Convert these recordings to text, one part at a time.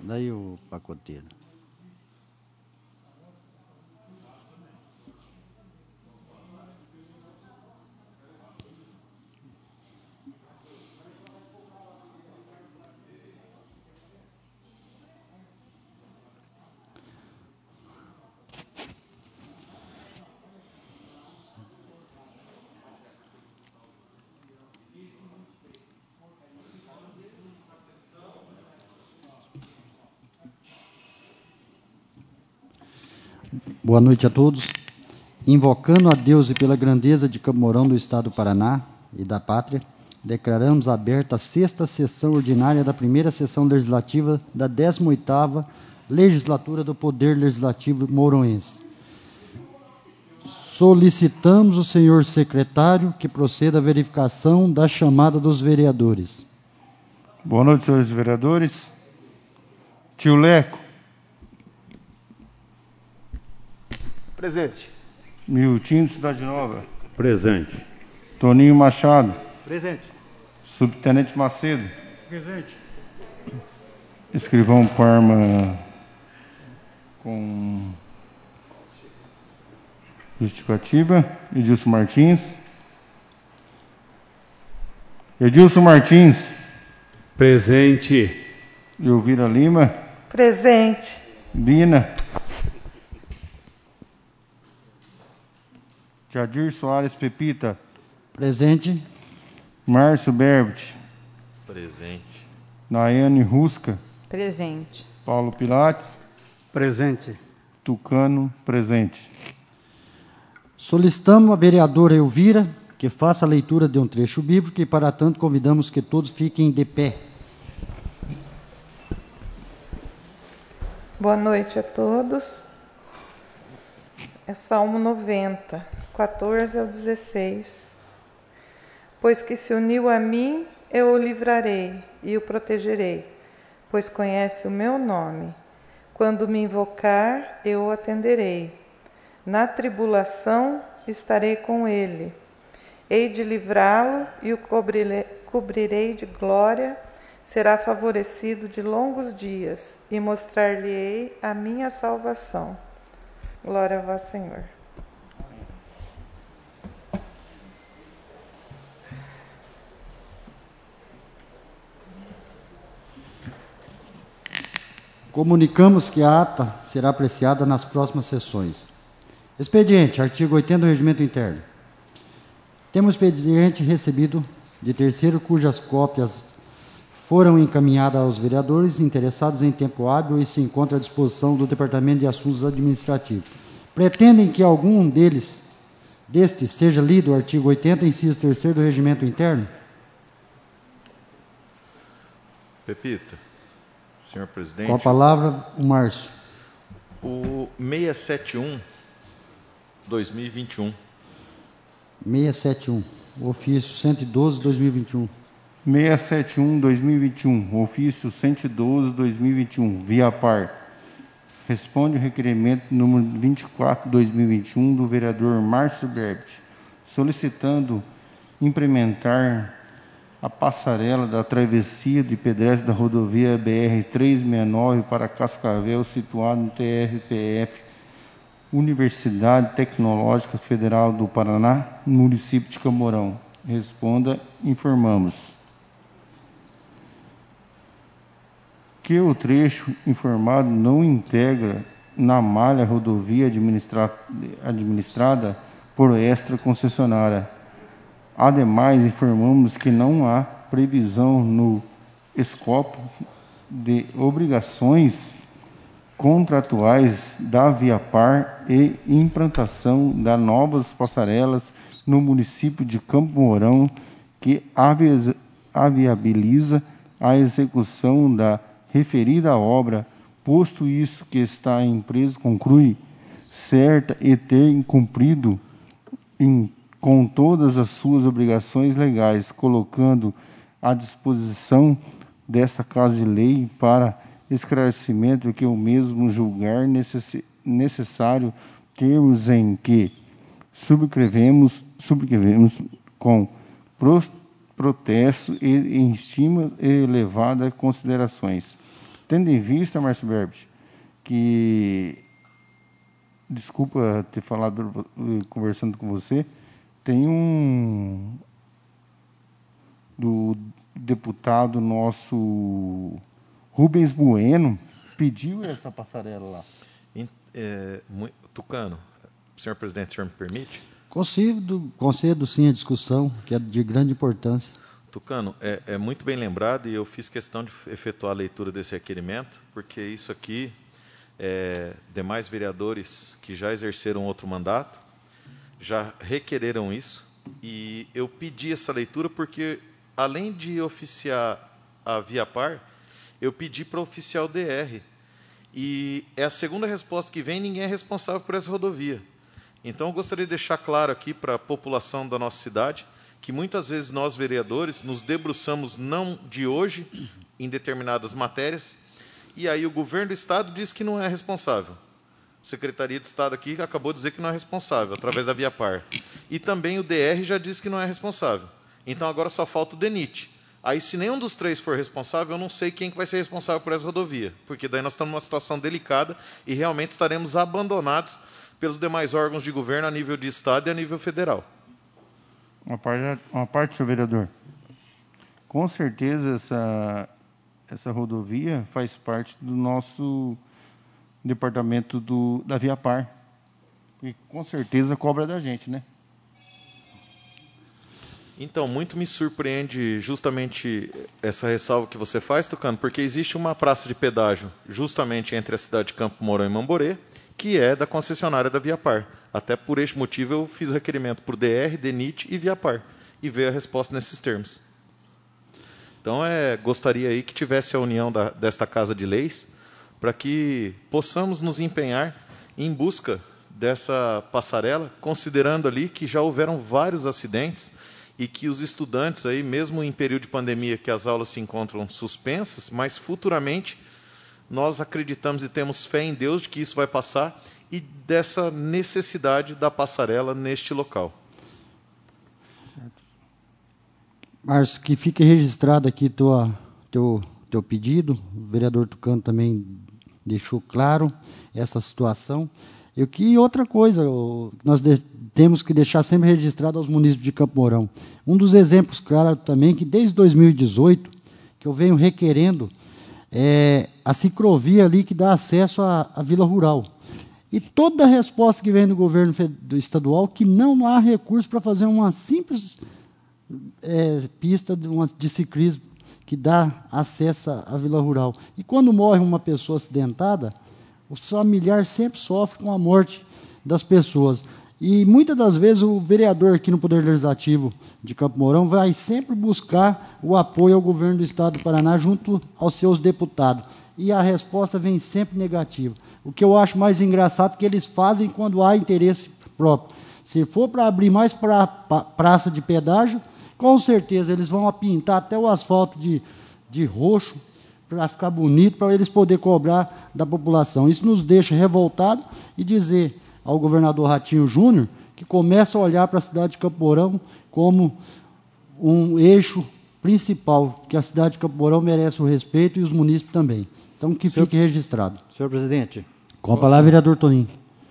Daí o pacoteiro. Boa noite a todos. Invocando a Deus e pela grandeza de Campo Mourão do Estado do Paraná e da Pátria, declaramos aberta a 6ª sessão ordinária da primeira sessão legislativa da 18ª Legislatura do Poder Legislativo Mouronense. Solicitamos o senhor secretário que proceda à verificação da chamada dos vereadores. Boa noite, senhores vereadores. Tio Leco. Presente. Miltinho, Cidade Nova. Presente. Toninho Machado. Presente. Subtenente Macedo. Presente. Escrivão Parma com justificativa. Edilson Martins. Edilson Martins. Presente. Elvira Lima. Presente. Bina. Jadir Soares Pepita. Presente. Márcio Berbit. Presente. Nayane Rusca. Presente. Paulo Pilates. Presente. Tucano. Presente. Solicitamos a vereadora Elvira que faça a leitura de um trecho bíblico e, para tanto, convidamos que todos fiquem de pé. Boa noite a todos. É o Salmo 90, 14 ao 16. Pois que se uniu a mim, eu o livrarei e o protegerei, pois conhece o meu nome. Quando me invocar, eu o atenderei. Na tribulação estarei com ele. Hei de livrá-lo e o cobrirei de glória. Será favorecido de longos dias e mostrar-lhe-ei a minha salvação. Glória a vós, Senhor. Comunicamos que a ata será apreciada nas próximas sessões. Expediente, artigo 80 do Regimento Interno. Temos expediente recebido de terceiro cujas cópias foram encaminhadas aos vereadores interessados em tempo hábil e se encontra à disposição do Departamento de Assuntos Administrativos. Pretendem que algum destes seja lido o artigo 80, inciso 3º do Regimento Interno? Pepita, senhor presidente. Com a palavra, o Márcio. O 671/2021. 671, ofício 112/2021. 671/2021, ofício 112/2021, via par. Responde o requerimento número 24/2021 do vereador Márcio Berbit, solicitando implementar a passarela da travessia de pedestre da rodovia BR-369 para Cascavel, situado no TRPF Universidade Tecnológica Federal do Paraná, no município de Campo Mourão. Responda, informamos. Que o trecho informado não integra na malha rodovia administrada por extra concessionária. Ademais, informamos que não há previsão no escopo de obrigações contratuais da Viapar e implantação das novas passarelas no município de Campo Mourão que aviabiliza a execução da referida obra, posto isso que está a empresa conclui certa e ter cumprido com todas as suas obrigações legais, colocando à disposição desta Casa de Lei para esclarecimento que o mesmo julgar necessário termos em que subscrevemos com protesto e em estima elevada considerações. tendo em vista, Márcio Berbit, que, desculpa ter falado, conversando com você, tem do deputado nosso Rubens Bueno, pediu essa passarela lá. Tucano, senhor presidente, o senhor me permite? Concedo sim a discussão, que é de grande importância. Tucano, é muito bem lembrado e eu fiz questão de efetuar a leitura desse requerimento, porque isso aqui, demais vereadores que já exerceram outro mandato, já requereram isso, e eu pedi essa leitura porque, além de oficiar a Viapar, eu pedi para oficiar o DR, e é a segunda resposta que vem, ninguém é responsável por essa rodovia. Então, eu gostaria de deixar claro aqui para a população da nossa cidade que muitas vezes nós, vereadores, nos debruçamos não de hoje em determinadas matérias, e aí o governo do Estado diz que não é responsável. A Secretaria de Estado aqui acabou de dizer que não é responsável, através da Viapar. E também o DR já disse que não é responsável. Então, agora só falta o DENIT. Aí, se nenhum dos três for responsável, eu não sei quem que vai ser responsável por essa rodovia, porque daí nós estamos numa situação delicada e realmente estaremos abandonados pelos demais órgãos de governo a nível de Estado e a nível federal. Uma parte, senhor vereador. Com certeza, essa rodovia faz parte do nosso departamento da Viapar. E com certeza cobra da gente, né? Então, muito me surpreende justamente essa ressalva que você faz, Tucano, porque existe uma praça de pedágio justamente entre a cidade de Campo Mourão e Mamborê, que é da concessionária da Viapar. Até por este motivo eu fiz o requerimento por DR, DENIT e Viapar, e veio a resposta nesses termos. Então, gostaria aí que tivesse a união desta Casa de Leis, para que possamos nos empenhar em busca dessa passarela, considerando ali que já houveram vários acidentes e que os estudantes, aí, mesmo em período de pandemia, que as aulas se encontram suspensas, mas futuramente nós acreditamos e temos fé em Deus de que isso vai passar e dessa necessidade da passarela neste local. Márcio, que fique registrado aqui teu pedido. O vereador Tucano também deixou claro essa situação. E outra coisa, nós temos que deixar sempre registrado aos munícipes de Campo Mourão. Um dos exemplos claros também, que desde 2018, que eu venho requerendo, a ciclovia ali que dá acesso à Vila Rural. E toda a resposta que vem do governo estadual, que não há recurso para fazer uma simples pista de ciclismo que dá acesso à Vila Rural. E quando morre uma pessoa acidentada, o familiar sempre sofre com a morte das pessoas. E muitas das vezes o vereador aqui no Poder Legislativo de Campo Mourão vai sempre buscar o apoio ao governo do Estado do Paraná junto aos seus deputados. E a resposta vem sempre negativa. O que eu acho mais engraçado é que eles fazem quando há interesse próprio. Se for para abrir mais praça de pedágio, com certeza eles vão pintar até o asfalto de roxo, para ficar bonito, para eles poderem cobrar da população. Isso nos deixa revoltados e dizer ao governador Ratinho Júnior que começa a olhar para a cidade de Campo Mourão como um eixo principal, que a cidade de Campo Mourão merece o respeito e os munícipes também. Então, que fique registrado. Senhor presidente. Com a palavra, vereador Toninho.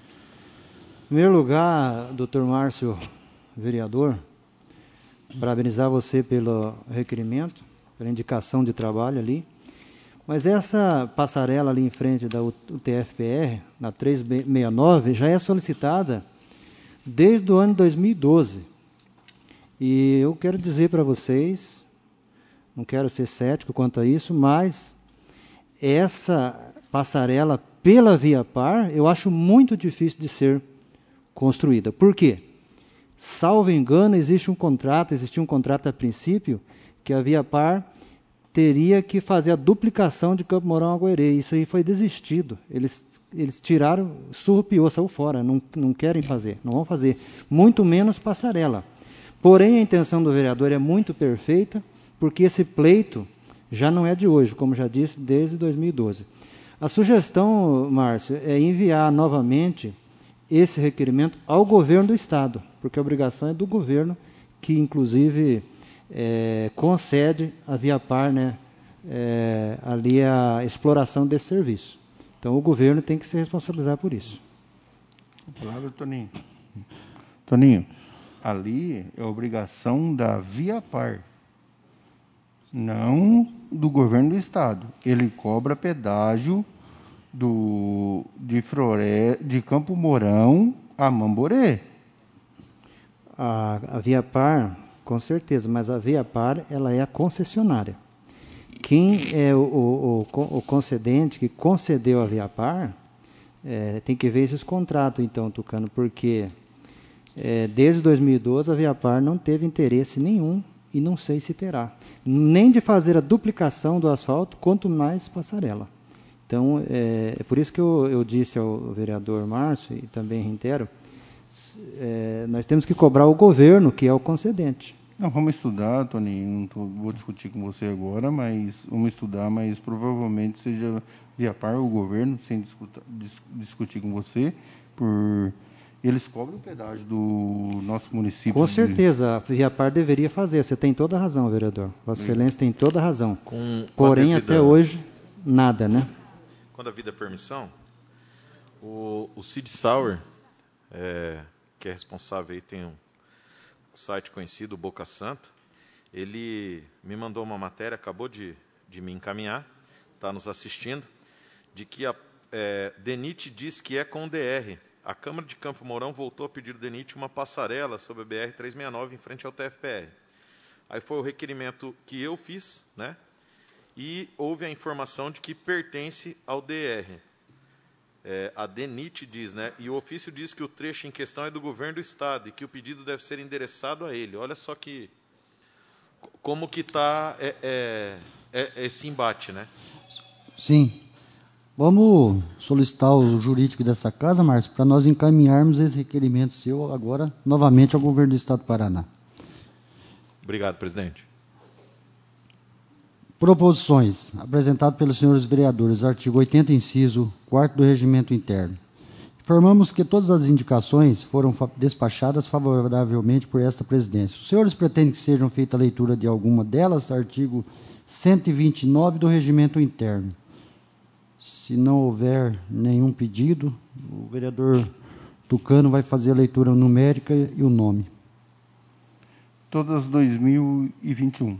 Em primeiro lugar, doutor Márcio, vereador, parabenizar você pelo requerimento, pela indicação de trabalho ali. Mas essa passarela ali em frente da UTFPR, na 369, já é solicitada desde o ano 2012. E eu quero dizer para vocês, não quero ser cético quanto a isso, mas essa passarela pela Viapar, eu acho muito difícil de ser construída. Por quê? Salvo engano, existia um contrato a princípio, que a Viapar teria que fazer a duplicação de Campo Mourão a Guerê. Isso aí foi desistido. Eles tiraram, surrupiou, saiu fora. Não querem fazer, não vão fazer. Muito menos passarela. Porém, a intenção do vereador é muito perfeita, porque esse pleito já não é de hoje, como já disse, desde 2012. A sugestão, Márcio, é enviar novamente esse requerimento ao governo do Estado, porque a obrigação é do governo, que inclusive concede a Viapar, né, ali a exploração desse serviço. Então, o governo tem que se responsabilizar por isso. Palavra, Toninho. Toninho, ali é obrigação da Viapar, não do governo do estado. Ele cobra pedágio de Campo Mourão a Mamborê. A Viapar, com certeza, mas a Viapar ela é a concessionária. Quem é o concedente que concedeu a Viapar tem que ver esses contratos, então, Tucano, porque desde 2012 a Viapar não teve interesse nenhum e não sei se terá. Nem de fazer a duplicação do asfalto, quanto mais passarela. Então, é por isso que eu disse ao vereador Márcio, e também reitero, nós temos que cobrar o governo, que é o concedente. Não, vamos estudar, Toninho, vou discutir com você agora, mas vamos estudar, mas provavelmente seja Viapar o governo, sem discutir com você, eles cobram o pedágio do nosso município. Com certeza, a Viapar deveria fazer, você tem toda a razão, vereador. Vossa Excelência tem toda a razão. Porém, até hoje, nada, né? Quando a vida é permissão, o Cid Sauer, que é responsável aí, tem um site conhecido, Boca Santa, ele me mandou uma matéria, acabou de me encaminhar, está nos assistindo, de que a DENIT diz que é com o DR. A Câmara de Campo Mourão voltou a pedir do DENIT uma passarela sobre a BR-369 em frente ao TFPR. Aí foi o requerimento que eu fiz, né? E houve a informação de que pertence ao DR. A DENIT diz, né? E o ofício diz que o trecho em questão é do governo do estado e que o pedido deve ser endereçado a ele. Olha só como que está esse embate, né? Sim. Vamos solicitar o jurídico dessa casa, Márcio, para nós encaminharmos esse requerimento seu agora, novamente, ao governo do estado do Paraná. Obrigado, presidente. Proposições. Apresentado pelos senhores vereadores, artigo 80, inciso 4º do Regimento Interno. Informamos que todas as indicações foram despachadas favoravelmente por esta presidência. Os senhores pretendem que sejam feita a leitura de alguma delas? Artigo 129 do Regimento Interno. Se não houver nenhum pedido, o vereador Tucano vai fazer a leitura numérica e o nome. Todas 2021.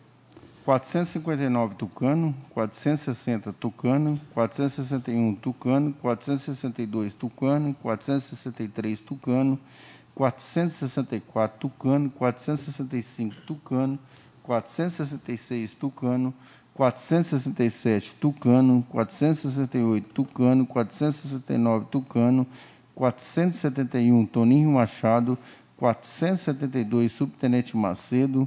459 Tucano, 460 Tucano, 461 Tucano, 462 Tucano, 463 Tucano, 464 Tucano, 465 Tucano, 466 Tucano, 467 Tucano, 468 Tucano, 469 Tucano, 471 Toninho Machado, 472 Subtenente Macedo,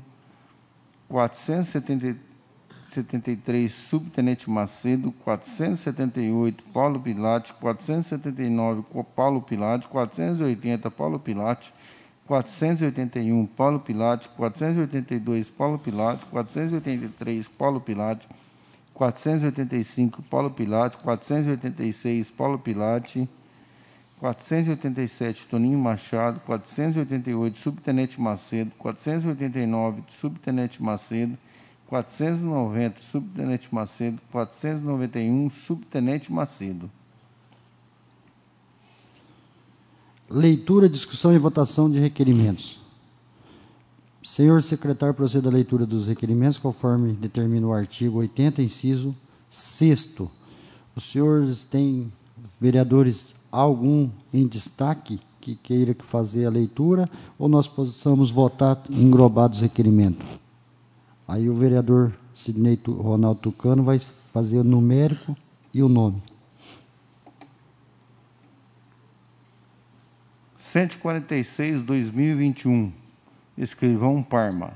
473 Subtenente Macedo, 478 Paulo Pilate, 479 Paulo Pilate, 480 Paulo Pilate, 481 Paulo Pilate, 482 Paulo Pilate, 483 Paulo Pilate, 485 Paulo Pilate, 486 Paulo Pilate, 487 Toninho Machado, 488 Subtenente Macedo, 489 Subtenente Macedo, 490 Subtenente Macedo, 491 Subtenente Macedo. Leitura, discussão e votação de requerimentos. Senhor secretário, proceda à leitura dos requerimentos, conforme determina o artigo 80, inciso 6º. Os senhores têm, vereadores, algum em destaque que queira fazer a leitura, ou nós possamos votar englobados os requerimentos? Aí o vereador Sidney Ronaldo Tucano vai fazer o numérico e o nome. 146/2021, escrivão Parma.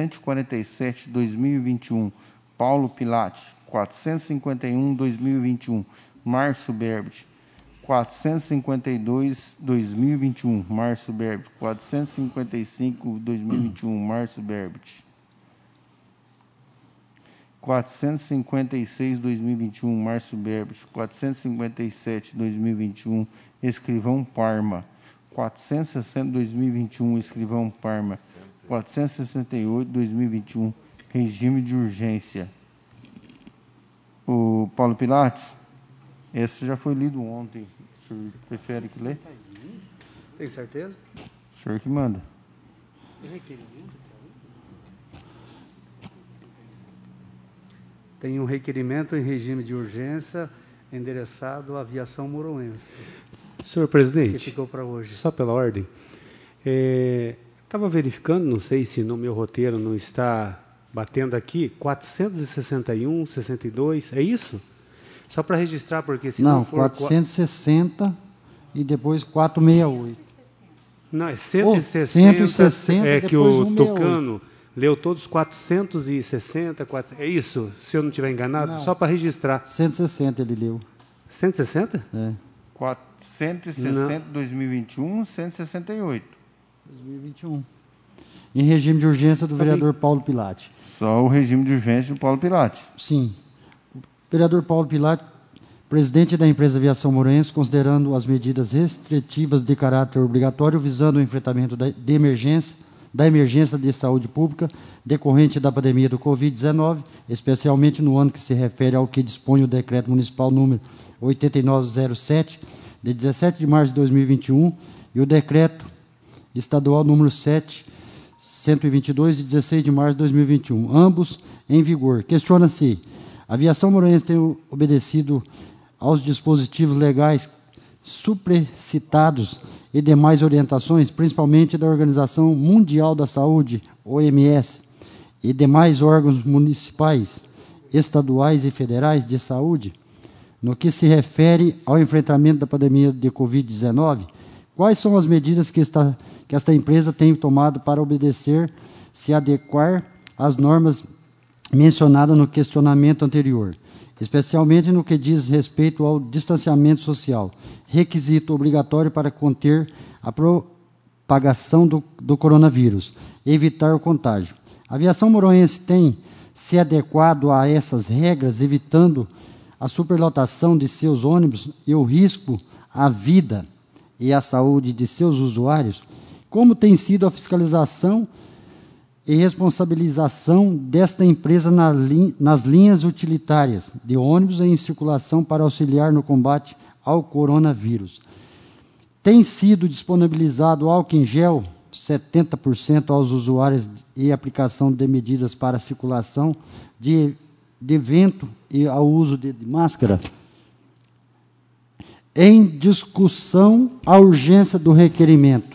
147/2021, Paulo Pilate. 451/2021, Márcio Berbit. 452/2021, Márcio Berbit. 455/2021, Márcio Berbit. 456/2021, Márcio Berbit. 457/2021, escrivão Parma. 460/2021, escrivão Parma. 468/2021, regime de urgência. O Paulo Pilates, esse já foi lido ontem. O senhor prefere que lê? Tem certeza? O senhor que manda. Tem um requerimento em regime de urgência endereçado à aviação moroense. Senhor presidente, Que ficou para hoje. só pela ordem, estava verificando, não sei se no meu roteiro não está batendo aqui, 461, 62, é isso? Só para registrar, porque se não for... 460 e depois 468. Não, é 160, 160, é que depois o 168. Tucano leu todos 460, é isso? Se eu não estiver enganado, Não. só para registrar. 160 ele leu. 160? É. 460, 2021, 168. 2021. Em regime de urgência do vereador Paulo Pilate. Só o regime de urgência do Paulo Pilates. Sim. O vereador Paulo Pilate, presidente da empresa Aviação Moroense, considerando as medidas restritivas de caráter obrigatório visando o enfrentamento da emergência de saúde pública decorrente da pandemia do Covid-19, especialmente no ano que se refere ao que dispõe o decreto municipal número 8907, de 17 de março de 2021, e o decreto estadual número 7.122, de 16 de março de 2021, ambos em vigor. Questiona-se, a Aviação Moroense tem obedecido aos dispositivos legais supracitados e demais orientações, principalmente da Organização Mundial da Saúde, OMS, e demais órgãos municipais, estaduais e federais de saúde, no que se refere ao enfrentamento da pandemia de Covid-19, quais são as medidas que esta empresa tem tomado para obedecer, se adequar às normas mencionadas no questionamento anterior, especialmente no que diz respeito ao distanciamento social, requisito obrigatório para conter a propagação do coronavírus e evitar o contágio. A Aviação Moroense tem se adequado a essas regras, evitando a superlotação de seus ônibus e o risco à vida e à saúde de seus usuários? Como tem sido a fiscalização e responsabilização desta empresa nas linhas utilitárias de ônibus em circulação para auxiliar no combate ao coronavírus? Tem sido disponibilizado álcool em gel 70% aos usuários e aplicação de medidas para a circulação de vento e ao uso de máscara? Em discussão, a urgência do requerimento.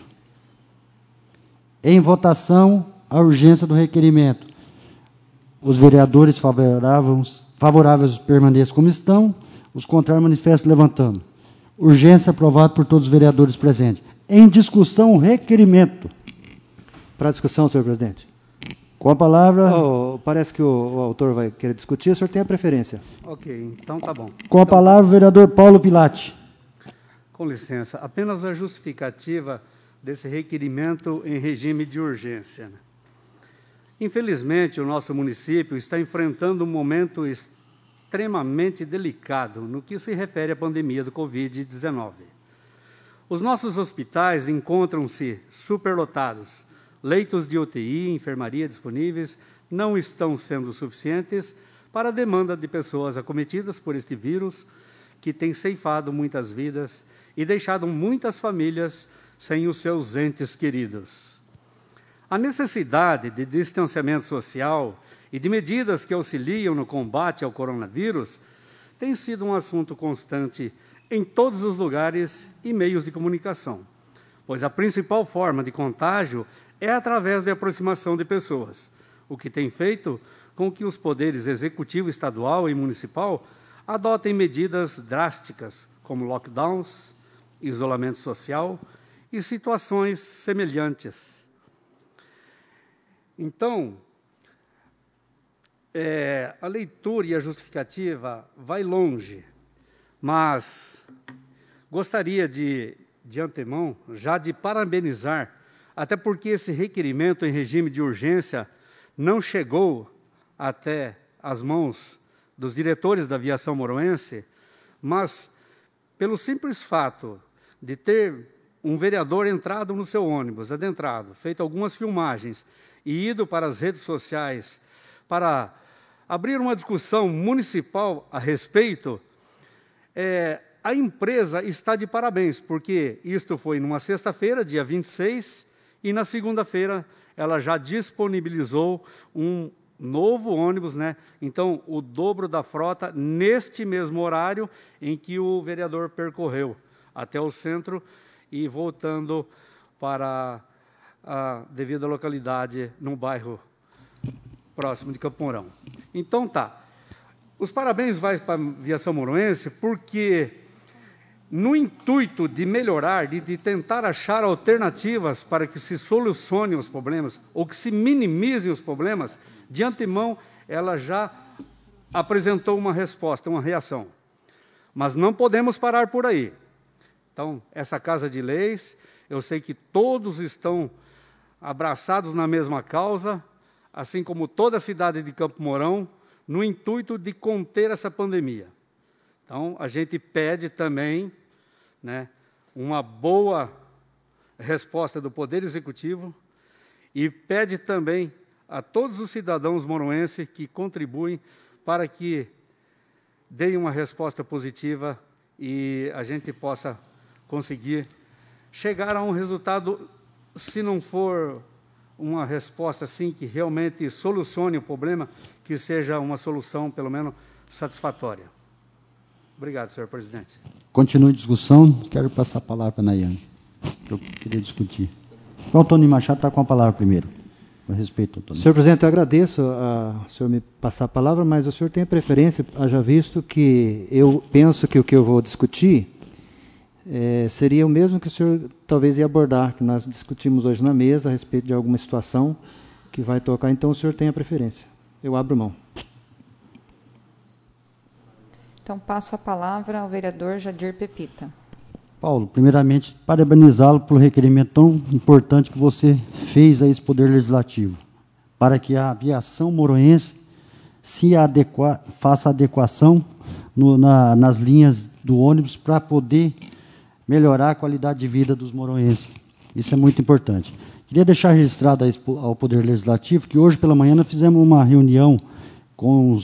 Em votação, a urgência do requerimento. Os vereadores favoráveis permaneçam como estão, os contrários manifestam levantando. Urgência aprovada por todos os vereadores presentes. Em discussão, o requerimento. Para discussão, senhor presidente. Com a palavra... Parece que o autor vai querer discutir, o senhor tem a preferência. Ok, então tá bom. Com a palavra, o vereador Paulo Pilate. Com licença, apenas a justificativa desse requerimento em regime de urgência. Infelizmente, o nosso município está enfrentando um momento extremamente delicado no que se refere à pandemia do Covid-19. Os nossos hospitais encontram-se superlotados. Leitos de UTI e enfermaria disponíveis não estão sendo suficientes para a demanda de pessoas acometidas por este vírus, que tem ceifado muitas vidas e deixado muitas famílias sem os seus entes queridos. A necessidade de distanciamento social e de medidas que auxiliam no combate ao coronavírus tem sido um assunto constante em todos os lugares e meios de comunicação, pois a principal forma de contágio é através da aproximação de pessoas, o que tem feito com que os poderes executivo estadual e municipal adotem medidas drásticas, como lockdowns, isolamento social e situações semelhantes. Então, a leitura e a justificativa vai longe, mas gostaria de antemão, já de parabenizar, até porque esse requerimento em regime de urgência não chegou até as mãos dos diretores da Aviação Moroense, mas pelo simples fato de ter um vereador entrado no seu ônibus, adentrado, feito algumas filmagens e ido para as redes sociais para abrir uma discussão municipal a respeito, a empresa está de parabéns, porque isto foi numa sexta-feira, dia 26, e na segunda-feira ela já disponibilizou um novo ônibus, né? Então, o dobro da frota neste mesmo horário em que o vereador percorreu até o centro e voltando para a devida localidade no bairro próximo de Campo Mourão. Então, tá. Os parabéns vai para a Aviação Mouroense porque, no intuito de melhorar, de tentar achar alternativas para que se solucionem os problemas ou que se minimizem os problemas, de antemão ela já apresentou uma resposta, uma reação. Mas não podemos parar por aí. Então, essa Casa de Leis, eu sei que todos estão abraçados na mesma causa, assim como toda a cidade de Campo Mourão, no intuito de conter essa pandemia. Então, a gente pede também, né, uma boa resposta do Poder Executivo e pede também a todos os cidadãos mouroenses que contribuem para que deem uma resposta positiva e a gente possa conseguir chegar a um resultado, se não for uma resposta assim que realmente solucione o problema, que seja uma solução, pelo menos, satisfatória. Obrigado, senhor presidente. Continue a discussão. Quero passar a palavra para a Nayane, que eu queria discutir. O Antônio Machado está com a palavra primeiro. A respeito, Antônio. Senhor presidente, eu agradeço a senhor me passar a palavra, mas o senhor tem a preferência, haja visto que eu penso que o que eu vou discutir seria o mesmo que o senhor talvez ia abordar, que nós discutimos hoje na mesa a respeito de alguma situação que vai tocar, então o senhor tem a preferência. Eu abro mão. Então, passo a palavra ao vereador Jadir Pepita. Paulo, primeiramente, parabenizá-lo pelo requerimento tão importante que você fez a esse Poder Legislativo, para que a aviação mouroense faça adequação nas linhas do ônibus para poder melhorar a qualidade de vida dos mouroenses. Isso é muito importante. Queria deixar registrado ao Poder Legislativo que hoje pela manhã nós fizemos uma reunião com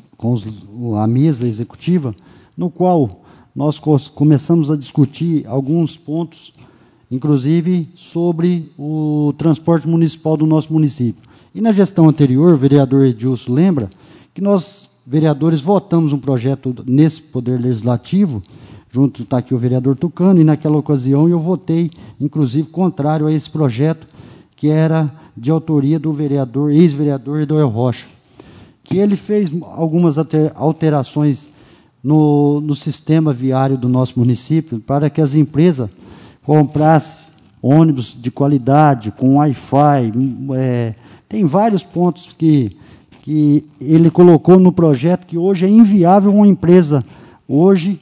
a mesa executiva, no qual nós começamos a discutir alguns pontos, inclusive sobre o transporte municipal do nosso município. E na gestão anterior, o vereador Edilson lembra que nós, vereadores, votamos um projeto nesse Poder Legislativo, junto está aqui o vereador Tucano, e naquela ocasião eu votei, inclusive, contrário a esse projeto, que era de autoria do vereador, ex-vereador Edoel Rocha, que ele fez algumas alterações no sistema viário do nosso município, para que as empresas comprassem ônibus de qualidade, com Wi-Fi. Tem vários pontos que ele colocou no projeto, que hoje é inviável uma empresa hoje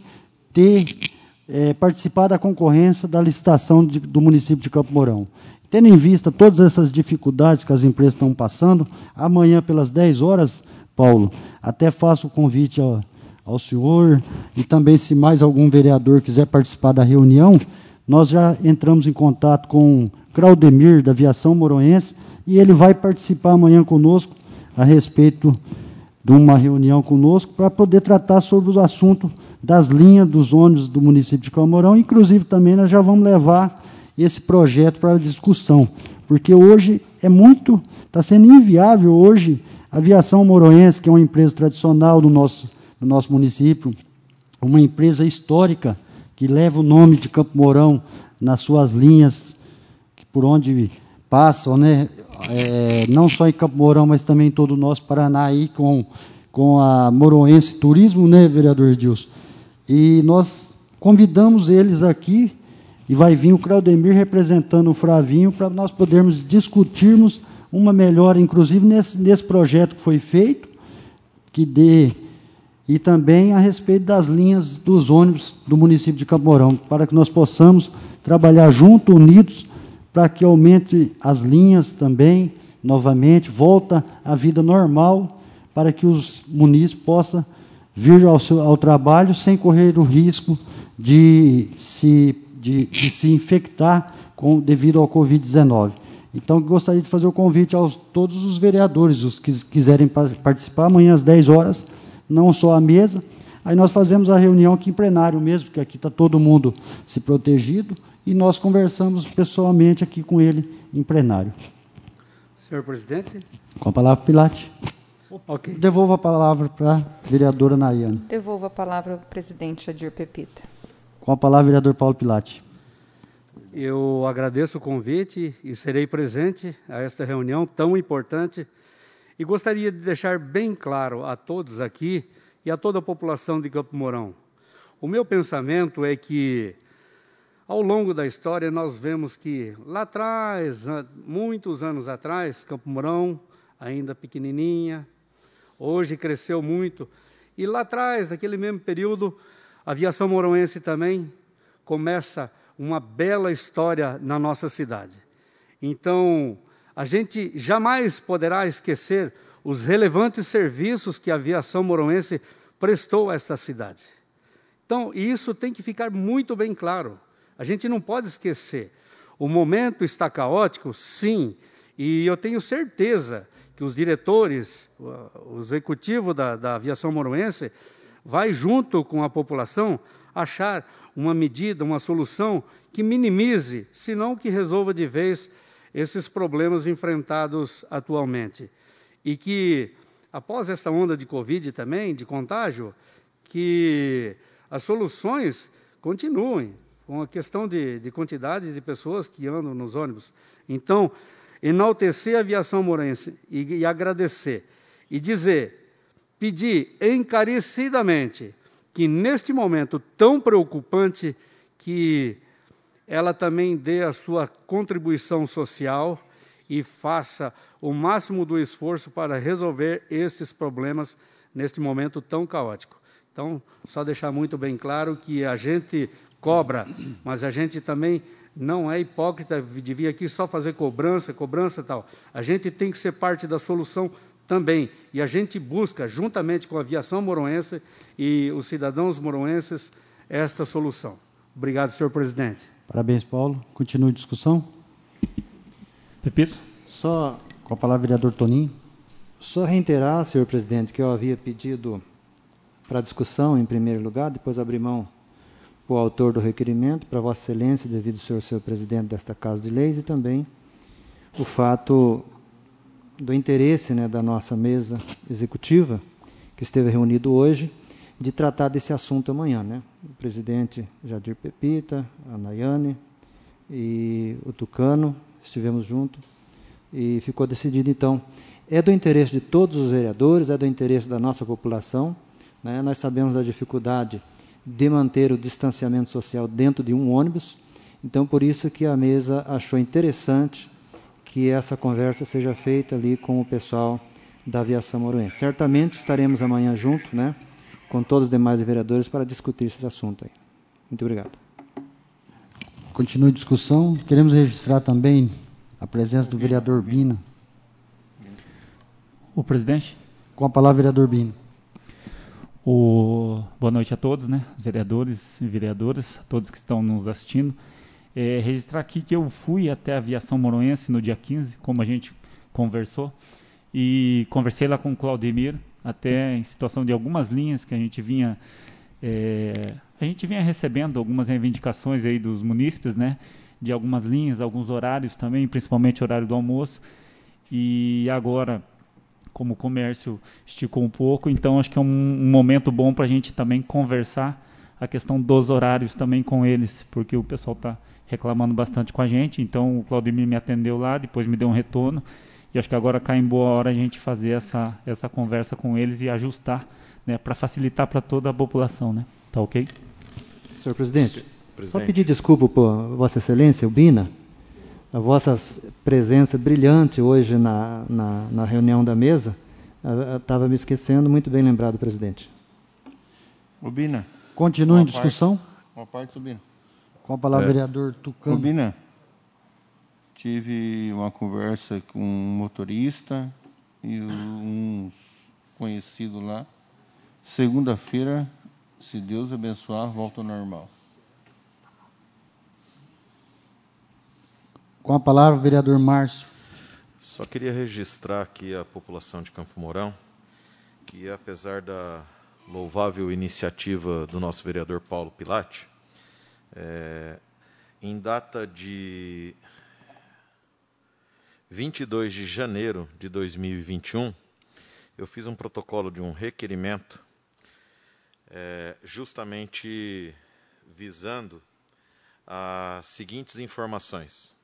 participar da concorrência da licitação do município de Campo Mourão. Tendo em vista todas essas dificuldades que as empresas estão passando, amanhã pelas 10 horas, Paulo, até faço o convite ao senhor, e também se mais algum vereador quiser participar da reunião, nós já entramos em contato com Claudemir, da Aviação Mouroense, e ele vai participar amanhã conosco, a respeito de uma reunião conosco, para poder tratar sobre o assunto das linhas dos ônibus do município de Campo Mourão. Inclusive, também nós já vamos levar esse projeto para a discussão, porque hoje está sendo inviável hoje a Aviação Mouroense, que é uma empresa tradicional do nosso município, uma empresa histórica que leva o nome de Campo Mourão nas suas linhas, por onde passam, né? Não só em Campo Mourão, mas também em todo o nosso Paraná, aí, com a Mouroense Turismo, né, vereador Edilson? E nós convidamos eles aqui, e vai vir o Claudemir representando o Fravinho, para nós podermos discutirmos uma melhora, inclusive nesse projeto que foi feito, e também a respeito das linhas dos ônibus do município de Campo Mourão, para que nós possamos trabalhar juntos, unidos, para que aumente as linhas também, novamente, volta à vida normal, para que os munícipes possam vir ao trabalho sem correr o risco de se infectar devido ao Covid-19. Então, gostaria de fazer o convite aos todos os vereadores, os que quiserem participar, amanhã às 10 horas, não só a mesa. Aí nós fazemos a reunião aqui em plenário mesmo, porque aqui está todo mundo se protegido, e nós conversamos pessoalmente aqui com ele em plenário. Senhor presidente. Com a palavra, Pilate. Ok. Devolvo a palavra para a vereadora Nayane. Devolvo a palavra ao presidente Jadir Pepita. Com a palavra, vereador Paulo Pilate. Eu agradeço o convite e serei presente a esta reunião tão importante e gostaria de deixar bem claro a todos aqui e a toda a população de Campo Mourão. O meu pensamento é que, ao longo da história, nós vemos que lá atrás, muitos anos atrás, Campo Mourão, ainda pequenininha, hoje cresceu muito, e lá atrás, naquele mesmo período, a aviação mouroense também começa uma bela história na nossa cidade. Então, a gente jamais poderá esquecer os relevantes serviços que a aviação mouroense prestou a esta cidade. Então, isso tem que ficar muito bem claro. A gente não pode esquecer. O momento está caótico, sim, e eu tenho certeza que os diretores, o executivo da aviação mouroense, vai junto com a população achar uma medida, uma solução que minimize, se não que resolva de vez esses problemas enfrentados atualmente. E que, após esta onda de Covid também, de contágio, que as soluções continuem, com a questão de quantidade de pessoas que andam nos ônibus. Então, enaltecer a aviação mouroense e agradecer, e pedir encarecidamente que neste momento tão preocupante que ela também dê a sua contribuição social e faça o máximo do esforço para resolver estes problemas neste momento tão caótico. Então, só deixar muito bem claro que a gente cobra, mas a gente também não é hipócrita de vir aqui só fazer cobrança e tal. A gente tem que ser parte da solução também, e a gente busca, juntamente com a aviação mouroense e os cidadãos mouroenses, esta solução. Obrigado, senhor presidente. Parabéns, Paulo. Continue a discussão. Pepito. Só com a palavra, vereador Toninho. Só reiterar, senhor presidente, que eu havia pedido para discussão em primeiro lugar, depois abrir mão para o autor do requerimento, para Vossa Excelência, devido ao senhor presidente desta Casa de Leis, e também o fato do interesse, né, da nossa mesa executiva, que esteve reunido hoje, de tratar desse assunto amanhã, né? O presidente Jadir Pepita, a Nayane e o Tucano estivemos juntos e ficou decidido, então, é do interesse de todos os vereadores, é do interesse da nossa população, né? Nós sabemos da dificuldade de manter o distanciamento social dentro de um ônibus, então por isso que a mesa achou interessante que essa conversa seja feita ali com o pessoal da aviação mouroense. Certamente estaremos amanhã juntos, né, com todos os demais vereadores para discutir esse assunto aí. Muito obrigado. Continue a discussão. Queremos registrar também a presença do vereador Bina. O presidente. Com a palavra, vereador Bina. Boa noite a todos, né, vereadores e vereadoras, todos que estão nos assistindo. Registrar aqui que eu fui até a aviação mouroense no dia 15, como a gente conversou, e conversei lá com o Claudemir, até em situação de algumas linhas que a gente vinha recebendo algumas reivindicações aí dos munícipes, né, de algumas linhas, alguns horários também, principalmente o horário do almoço, e agora, como o comércio esticou um pouco, então acho que é um momento bom para a gente também conversar a questão dos horários também com eles, porque o pessoal está reclamando bastante com a gente, então o Claudemir me atendeu lá, depois me deu um retorno, e acho que agora cai em boa hora a gente fazer essa conversa com eles e ajustar, né, para facilitar para toda a população, né? Tá ok? Senhor presidente, só pedir desculpa por Vossa Excelência, o Bina, a vossa presença brilhante hoje na reunião da mesa, estava me esquecendo, muito bem lembrado, presidente. Ô, Bina. Continua em discussão. Uma parte, Bina. Com a palavra, vereador Tucano. Ô, Bina, tive uma conversa com um motorista e uns conhecidos lá. Segunda-feira, se Deus abençoar, volta ao normal. Com a palavra, o vereador Márcio. Só queria registrar aqui a população de Campo Mourão, que apesar da louvável iniciativa do nosso vereador Paulo Pilatti, em data de 22 de janeiro de 2021, eu fiz um protocolo de um requerimento justamente visando as seguintes informações.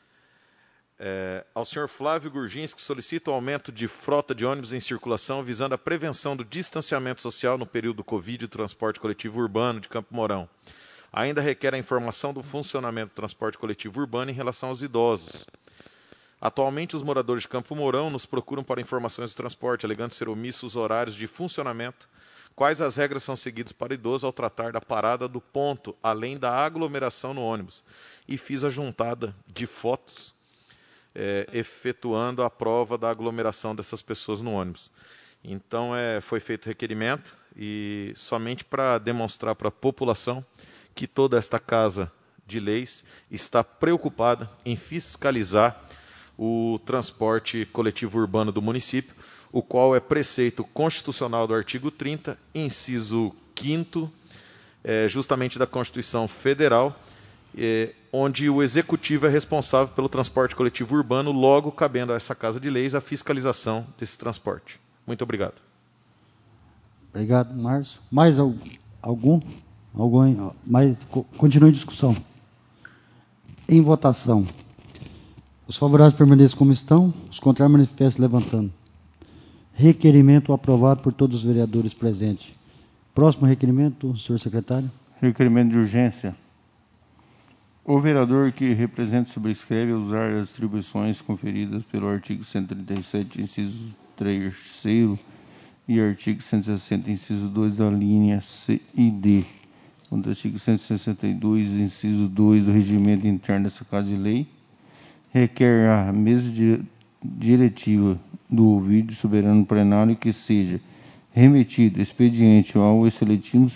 Ao senhor Flávio Gurginski, solicita o aumento de frota de ônibus em circulação visando a prevenção do distanciamento social no período do Covid e transporte coletivo urbano de Campo Mourão. Ainda requer a informação do funcionamento do transporte coletivo urbano em relação aos idosos. Atualmente, os moradores de Campo Mourão nos procuram para informações do transporte, alegando ser omissos os horários de funcionamento, quais as regras são seguidas para idoso ao tratar da parada do ponto, além da aglomeração no ônibus. E fiz a juntada de fotos efetuando a prova da aglomeração dessas pessoas no ônibus. Então, foi feito requerimento e somente para demonstrar para a população que toda esta Casa de Leis está preocupada em fiscalizar o transporte coletivo urbano do município, o qual é preceito constitucional do artigo 30, inciso 5º, justamente da Constituição Federal, onde o Executivo é responsável pelo transporte coletivo urbano, logo cabendo a essa Casa de Leis a fiscalização desse transporte. Muito obrigado. Obrigado, Márcio. Mais algum? Mais? Continue a discussão. Em votação. Os favoráveis permaneçam como estão, os contrários manifestem levantando. Requerimento aprovado por todos os vereadores presentes. Próximo requerimento, senhor secretário. Requerimento de urgência. O vereador que representa e subscreve usar as atribuições conferidas pelo artigo 137, inciso 3º, e artigo 160, inciso 2, da linha C e D, do artigo 162, inciso 2 do regimento interno dessa Casa de Lei, requer a mesa diretiva do ouvido soberano plenário que seja remetido expediente ao excelentíssimo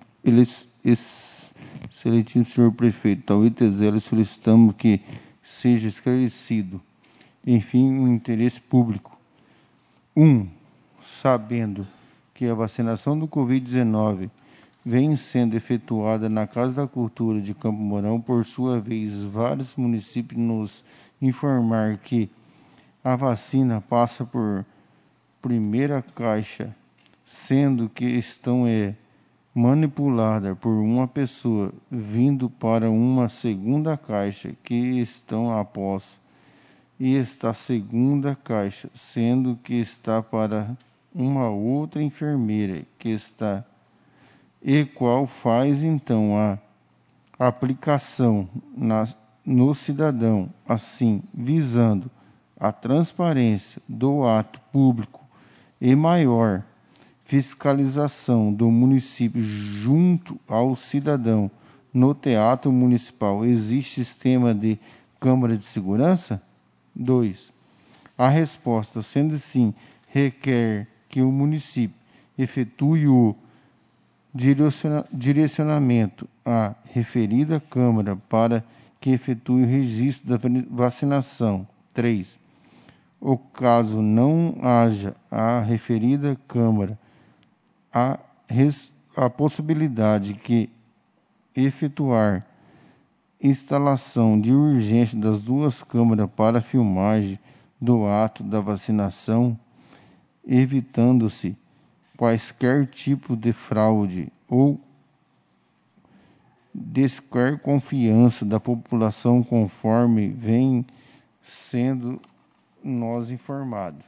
senhor prefeito Tauí Tezelo, solicitamos que seja esclarecido, enfim, o interesse público. 1. Sabendo que a vacinação do Covid-19 vem sendo efetuada na Casa da Cultura de Campo Mourão, por sua vez, vários municípios nos informar que a vacina passa por primeira caixa, sendo que estão manipulada por uma pessoa, vindo para uma segunda caixa, que estão após, e esta segunda caixa, sendo que está para uma outra enfermeira, que está, e qual faz então a aplicação no cidadão, assim, visando a transparência do ato público e maior fiscalização do município junto ao cidadão no Teatro Municipal. Existe sistema de câmara de segurança? 2. A resposta, sendo assim, requer que o município efetue o direcionamento à referida Câmara para que efetue o registro da vacinação. 3. O caso não haja a referida Câmara a possibilidade que efetuar instalação de urgência das duas câmaras para filmagem do ato da vacinação, evitando-se quaisquer tipo de fraude ou desconfiança da população, conforme vem sendo nós informados.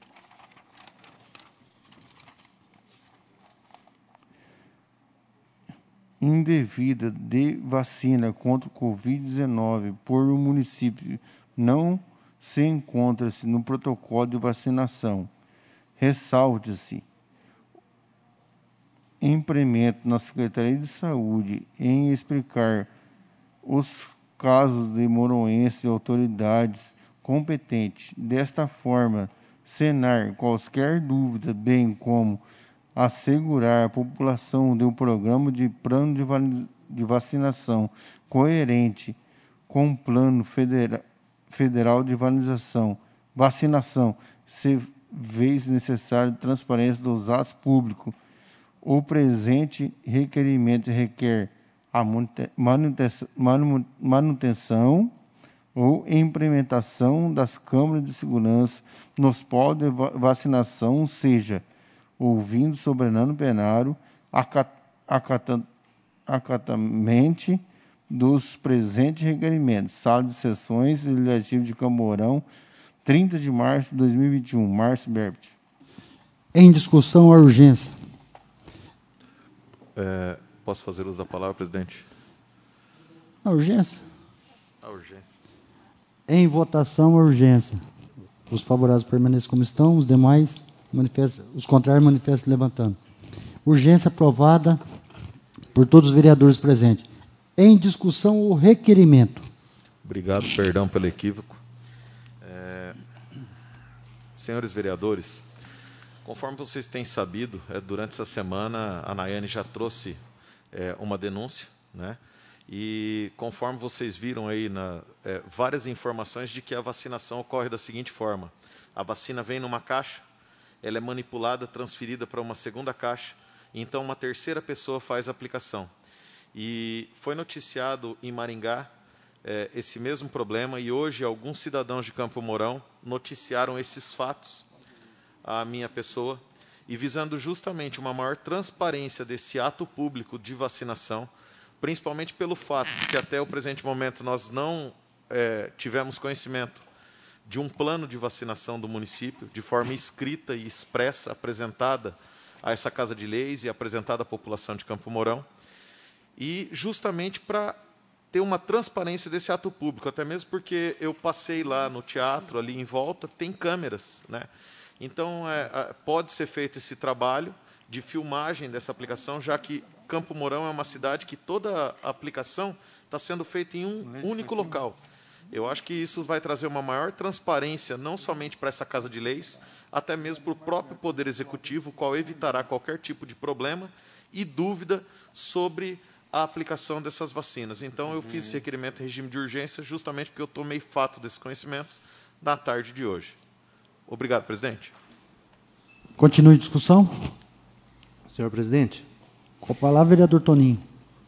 Indevida de vacina contra o Covid-19 por um município não se encontra-se no protocolo de vacinação. Ressalte-se implemento na Secretaria de Saúde em explicar os casos de mouroenses e autoridades competentes. Desta forma, sanar quaisquer dúvida, bem como assegurar à população de um programa de plano de vacinação coerente com o plano federal Federal de Vacinação, se vez necessário transparência dos atos públicos. O presente requerimento requer a manutenção ou implementação das câmaras de segurança nos polos de vacinação, seja ouvindo soberano plenário, acatamente dos presentes requerimentos. Sala de Sessões Legislativa de Campo Mourão, 30 de março de 2021. Márcio Berbit. Em discussão, a urgência. Posso fazer uso da palavra, presidente? A urgência. A urgência. Em votação, a urgência. Os favoráveis permaneçam como estão, os demais, os contrários manifestam levantando. Urgência aprovada por todos os vereadores presentes. Em discussão, o requerimento. Obrigado, perdão pelo equívoco. Senhores vereadores, conforme vocês têm sabido, durante essa semana a Nayane já trouxe uma denúncia, né? E conforme vocês viram aí várias informações de que a vacinação ocorre da seguinte forma: a vacina vem numa caixa, ela é manipulada, transferida para uma segunda caixa, e então uma terceira pessoa faz a aplicação. E foi noticiado em Maringá esse mesmo problema, e hoje alguns cidadãos de Campo Mourão noticiaram esses fatos à minha pessoa, e visando justamente uma maior transparência desse ato público de vacinação, principalmente pelo fato de que até o presente momento nós não tivemos conhecimento de um plano de vacinação do município, de forma escrita e expressa, apresentada a essa Casa de Leis e apresentada à população de Campo Mourão, e justamente para ter uma transparência desse ato público, até mesmo porque eu passei lá no teatro, ali em volta, tem câmeras, né? Então, pode ser feito esse trabalho de filmagem dessa aplicação, já que Campo Mourão é uma cidade que toda a aplicação está sendo feita em um único local. Eu acho que isso vai trazer uma maior transparência, não somente para essa Casa de Leis, até mesmo para o próprio Poder Executivo, o qual evitará qualquer tipo de problema e dúvida sobre a aplicação dessas vacinas. Então, eu fiz esse requerimento em regime de urgência justamente porque eu tomei fato desses conhecimentos na tarde de hoje. Obrigado, presidente. Continue a discussão. Senhor presidente. Com a palavra, vereador Toninho.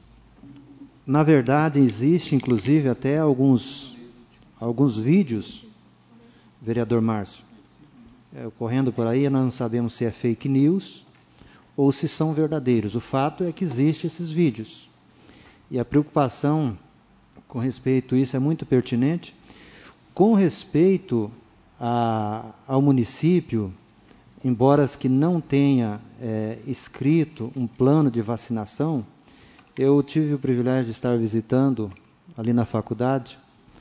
Na verdade, existe, inclusive, até alguns vídeos, vereador Márcio, ocorrendo por aí, nós não sabemos se é fake news ou se são verdadeiros. O fato é que existem esses vídeos. E a preocupação com respeito a isso é muito pertinente. Com respeito ao município, embora que não tenha escrito um plano de vacinação, eu tive o privilégio de estar visitando ali na faculdade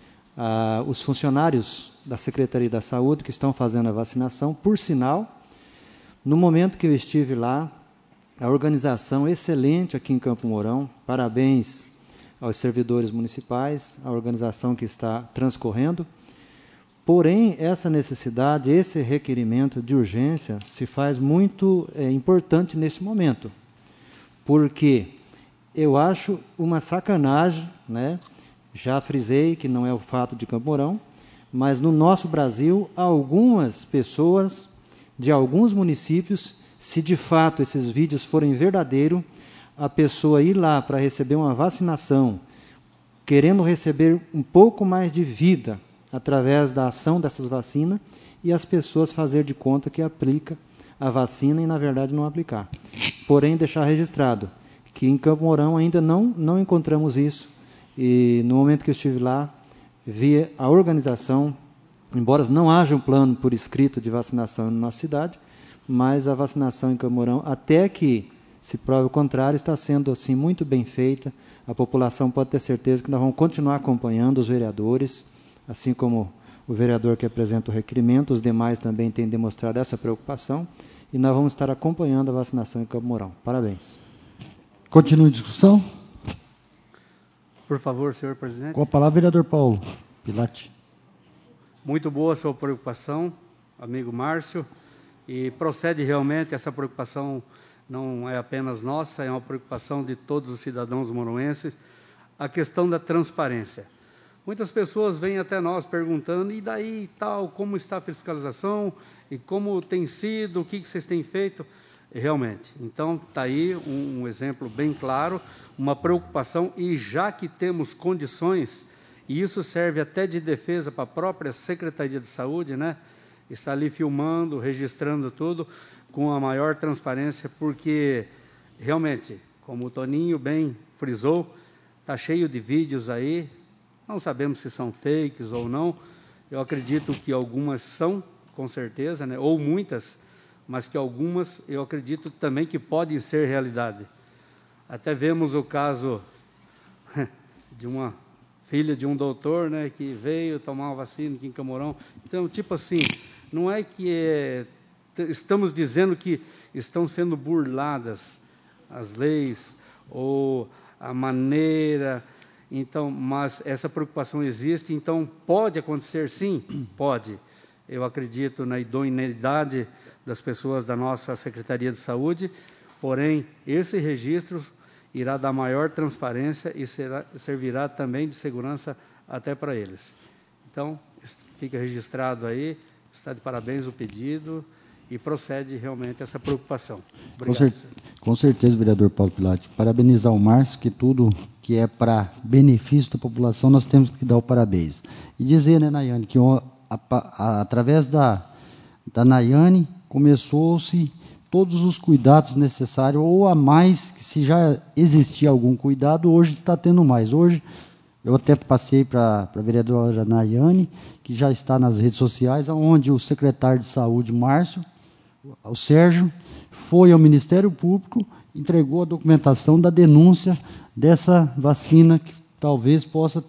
os funcionários da Secretaria da Saúde que estão fazendo a vacinação. Por sinal, no momento que eu estive lá, a organização excelente aqui em Campo Mourão, parabéns aos servidores municipais, a organização que está transcorrendo. Porém, essa necessidade, esse requerimento de urgência se faz muito importante nesse momento, porque eu acho uma sacanagem, né? Já frisei que não é o fato de Campo Mourão, mas no nosso Brasil, algumas pessoas de alguns municípios, se de fato esses vídeos forem verdadeiros, a pessoa ir lá para receber uma vacinação, querendo receber um pouco mais de vida através da ação dessas vacinas, e as pessoas fazer de conta que aplica a vacina e, na verdade, não aplicar. Porém, deixar registrado que em Campo Mourão ainda não encontramos isso, e no momento que eu estive lá, vi a organização, embora não haja um plano por escrito de vacinação na nossa cidade, mas a vacinação em Campo Mourão, até que se prove o contrário, está sendo assim muito bem feita. A população pode ter certeza que nós vamos continuar acompanhando os vereadores, assim como o vereador que apresenta o requerimento, os demais também têm demonstrado essa preocupação, e nós vamos estar acompanhando a vacinação em Campo Mourão. Parabéns. Continue a discussão. Por favor, senhor presidente. Com a palavra, vereador Paulo Pilate. Muito boa a sua preocupação, amigo Márcio, e procede realmente, essa preocupação não é apenas nossa, é uma preocupação de todos os cidadãos mouroenses, a questão da transparência. Muitas pessoas vêm até nós perguntando, e daí tal, como está a fiscalização, e como tem sido, o que vocês têm feito? Realmente, então está aí um exemplo bem claro, uma preocupação, e já que temos condições, e isso serve até de defesa para a própria Secretaria de Saúde, né? Está ali filmando, registrando tudo com a maior transparência, porque realmente, como o Toninho bem frisou, está cheio de vídeos aí, não sabemos se são fakes ou não, eu acredito que algumas são, com certeza, né? Ou muitas, mas que algumas eu acredito também que podem ser realidade. Até vemos o caso de uma filha de um doutor, né, que veio tomar uma vacina aqui em Camorão. Então, tipo assim, não é que estamos dizendo que estão sendo burladas as leis ou a maneira, então, mas essa preocupação existe, então pode acontecer sim? Pode. Eu acredito na idoneidade das pessoas da nossa Secretaria de Saúde, porém, esse registro irá dar maior transparência e servirá também de segurança até para eles. Então, fica registrado aí, está de parabéns o pedido e procede realmente essa preocupação. Obrigado, com certeza, vereador Paulo Pilate. Parabenizar o Márcio, que tudo que é para benefício da população, nós temos que dar o parabéns. E dizer, né, Nayane, que através da Nayane, começou-se todos os cuidados necessários, ou a mais, que se já existia algum cuidado, hoje está tendo mais. Hoje, eu até passei para a vereadora Nayane, que já está nas redes sociais, onde o secretário de Saúde, Márcio, o Sérgio, foi ao Ministério Público, entregou a documentação da denúncia dessa vacina, que talvez possa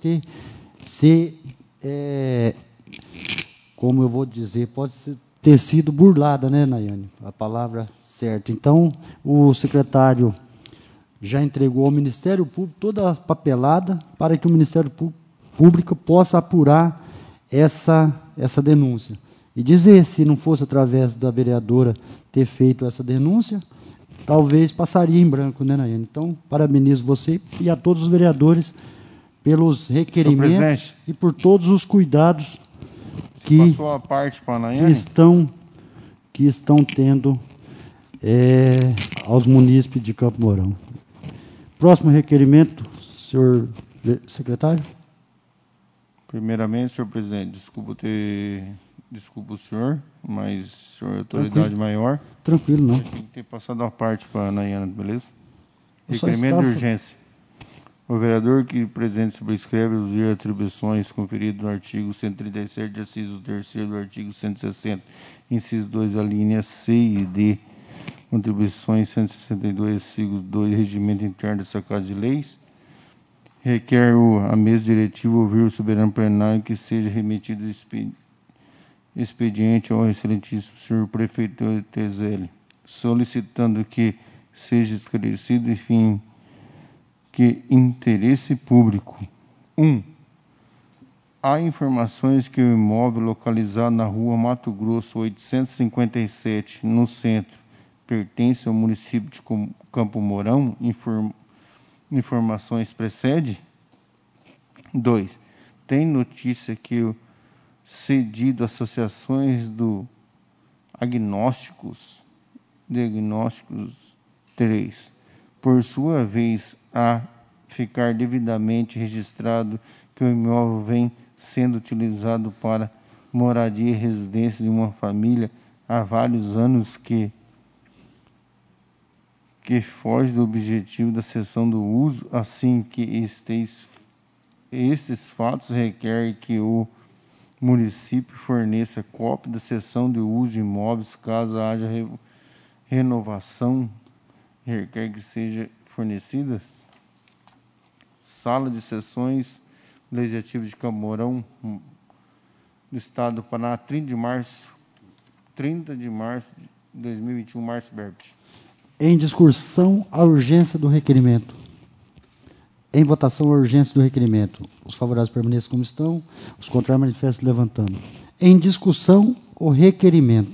como eu vou dizer, ter sido burlada, né, Nayane? A palavra certa. Então, o secretário já entregou ao Ministério Público toda a papelada para que o Ministério Público possa apurar essa denúncia. E dizer, se não fosse através da vereadora ter feito essa denúncia, talvez passaria em branco, né, Nayane? Então, parabenizo você e a todos os vereadores pelos requerimentos e por todos os cuidados que estão tendo aos munícipes de Campo Mourão. Próximo requerimento, senhor secretário. Primeiramente, senhor presidente, desculpa o senhor, mas o senhor é autoridade maior. Tranquilo, não. Tem que ter passado uma parte para a Nayana, beleza? Requerimento de urgência. O vereador que presente subscreve os dias de atribuições conferidas no artigo 137, inciso 3º do artigo 160, inciso 2, a linha C e D, contribuições 162, inciso 2, regimento interno dessa Casa de Leis, requer a mesa diretiva ouvir o soberano plenário que seja remetido expediente ao excelentíssimo senhor prefeito Tezelli, solicitando que seja esclarecido, enfim, que interesse público. 1. Há informações que o imóvel localizado na rua Mato Grosso 857, no centro, pertence ao município de Campo Mourão. Informações precede. 2. Tem notícia que o cedido associações do diagnósticos 3, por sua vez, a ficar devidamente registrado que o imóvel vem sendo utilizado para moradia e residência de uma família há vários anos, que foge do objetivo da cessão do uso, assim que estes fatos requerem que o município forneça cópia da cessão de uso de imóveis, caso haja renovação, requer que seja fornecida. Sala de Sessões Legislativa de Campo Mourão, do Estado do Paraná, 30 de março de 2021, Márcio Berbit. Em discussão, a urgência do requerimento. Em votação, a urgência do requerimento. Os favoráveis permaneçam como estão, os contrários manifestam levantando. Em discussão, o requerimento.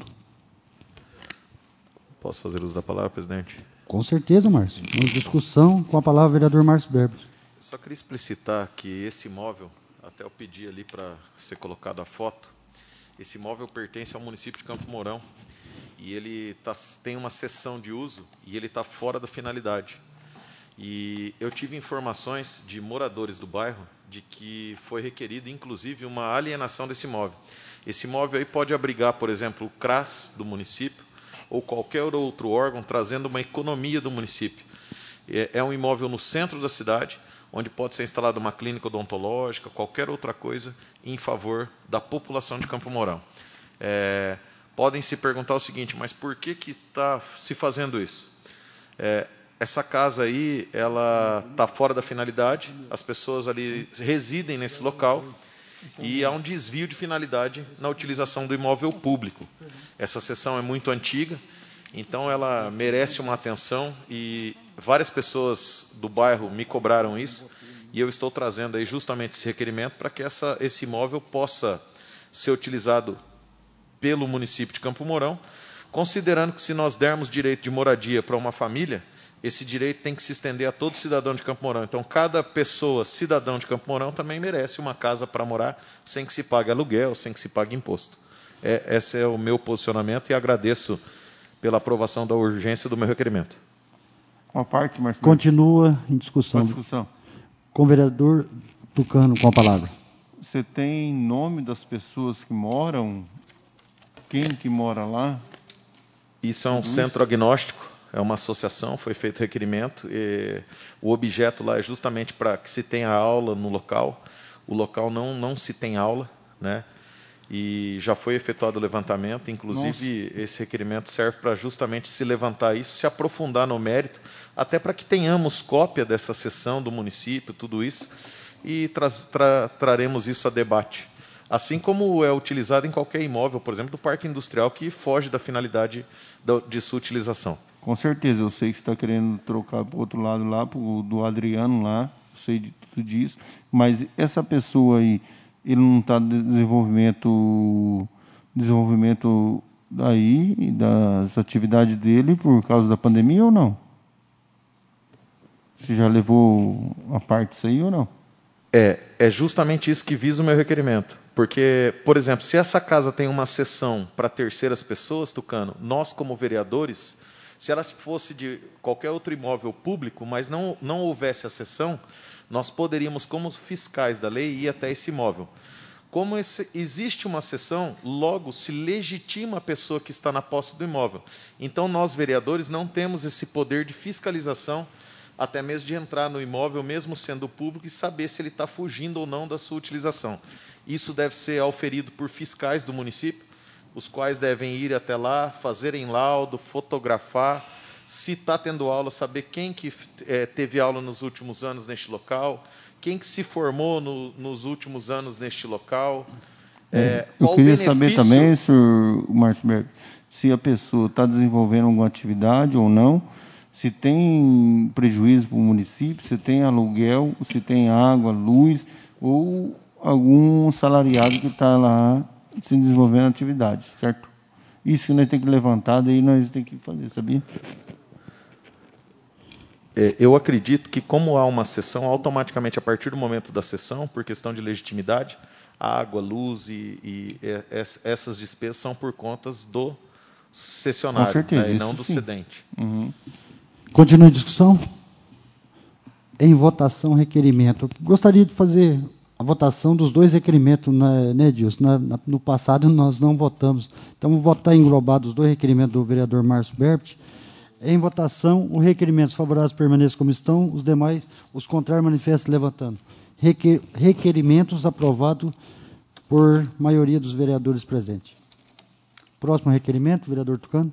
Posso fazer uso da palavra, presidente? Com certeza, Márcio. Em discussão, com a palavra, o vereador Márcio Berbit. Eu só queria explicitar que esse imóvel, até eu pedi ali para ser colocada a foto. Esse imóvel pertence ao município de Campo Mourão e ele tem uma cessão de uso e ele está fora da finalidade. E eu tive informações de moradores do bairro de que foi requerido, inclusive, uma alienação desse imóvel. Esse imóvel aí pode abrigar, por exemplo, o CRAS do município ou qualquer outro órgão, trazendo uma economia do município. É um imóvel no centro da cidade, onde pode ser instalada uma clínica odontológica, qualquer outra coisa em favor da população de Campo Mourão. Podem se perguntar o seguinte, mas por que está se fazendo isso? Essa casa aí, ela está fora da finalidade, as pessoas ali residem nesse local e há um desvio de finalidade na utilização do imóvel público. Essa seção é muito antiga, então ela merece uma atenção e várias pessoas do bairro me cobraram isso e eu estou trazendo aí justamente esse requerimento para que esse imóvel possa ser utilizado pelo município de Campo Mourão, considerando que se nós dermos direito de moradia para uma família, esse direito tem que se estender a todo cidadão de Campo Mourão. Então, cada pessoa, cidadão de Campo Mourão, também merece uma casa para morar sem que se pague aluguel, sem que se pague imposto. Esse é o meu posicionamento e agradeço pela aprovação da urgência do meu requerimento. Uma parte, Marcelo. Continua em discussão. Com o vereador Tucano com a palavra. Você tem nome das pessoas que moram? Quem que mora lá? Isso é um centro agnóstico, é uma associação, foi feito requerimento. E o objeto lá é justamente para que se tenha aula no local. O local não se tem aula, né? E já foi efetuado o levantamento, inclusive esse requerimento serve para justamente se levantar isso, se aprofundar no mérito, até para que tenhamos cópia dessa sessão do município, tudo isso, e traremos isso a debate. Assim como é utilizado em qualquer imóvel, por exemplo, do parque industrial, que foge da finalidade de sua utilização. Com certeza, eu sei que você está querendo trocar para o outro lado lá, do Adriano lá, eu sei de tudo disso, mas essa pessoa aí, ele não está desenvolvimento aí das atividades dele por causa da pandemia ou não? Você já levou a parte disso aí ou não? É justamente isso que visa o meu requerimento. Porque, por exemplo, se essa casa tem uma sessão para terceiras pessoas, Tucano, nós como vereadores, se ela fosse de qualquer outro imóvel público, mas não houvesse a sessão, nós poderíamos, como fiscais da lei, ir até esse imóvel. Como existe uma sessão, logo se legitima a pessoa que está na posse do imóvel. Então, nós, vereadores, não temos esse poder de fiscalização, até mesmo de entrar no imóvel, mesmo sendo público, e saber se ele está fugindo ou não da sua utilização. Isso deve ser auferido por fiscais do município, os quais devem ir até lá, fazerem laudo, fotografar, se está tendo aula, saber quem que teve aula nos últimos anos neste local, quem que se formou nos últimos anos neste local. Eu queria saber também, senhor Marcelo, se a pessoa está desenvolvendo alguma atividade ou não, se tem prejuízo para o município, se tem aluguel, se tem água, luz, ou algum salariado que está lá se desenvolvendo atividade, certo? Isso que nós temos que levantar, daí nós temos que fazer, sabia? Eu acredito que, como há uma sessão, automaticamente, a partir do momento da sessão, por questão de legitimidade, a água, luz e essas despesas são por contas do cessionário, com certeza, e não do cedente. Uhum. Continua em discussão? Em votação, requerimento. Gostaria de fazer a votação dos dois requerimentos, né, Edilson? No passado nós não votamos. Então, vou votar englobado os dois requerimentos do vereador Márcio Berbit. Em votação, os requerimentos favoráveis permaneçam como estão, os demais, os contrários, manifestem levantando. Requerimentos aprovados por maioria dos vereadores presentes. Próximo requerimento, vereador Tucano.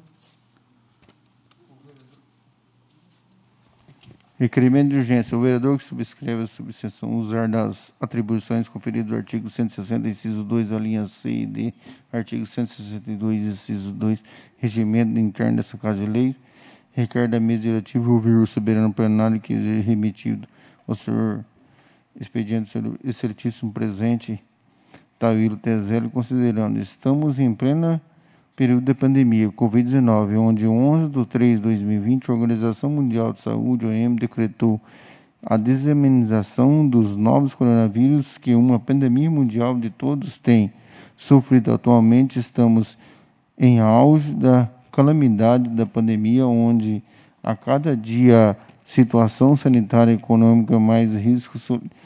Requerimento de urgência. O vereador que subscreve a subseção usar das atribuições conferidas do artigo 160, inciso 2, a linha C e D, artigo 162, inciso 2, regimento interno dessa Casa de Leis, requer da mesa diretiva ouvir o soberano plenário que é remetido ao senhor expediente, senhor excelentíssimo presente, Tawilo Tezelli, considerando, estamos em plena período de pandemia, Covid-19, onde 11 de 3 de 2020, a Organização Mundial de Saúde, OMS, decretou a disseminação dos novos coronavírus que uma pandemia mundial de todos tem sofrido atualmente. Estamos em auge da calamidade da pandemia, onde a cada dia situação sanitária e econômica mais risco.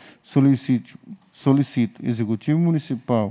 Solicito Executivo Municipal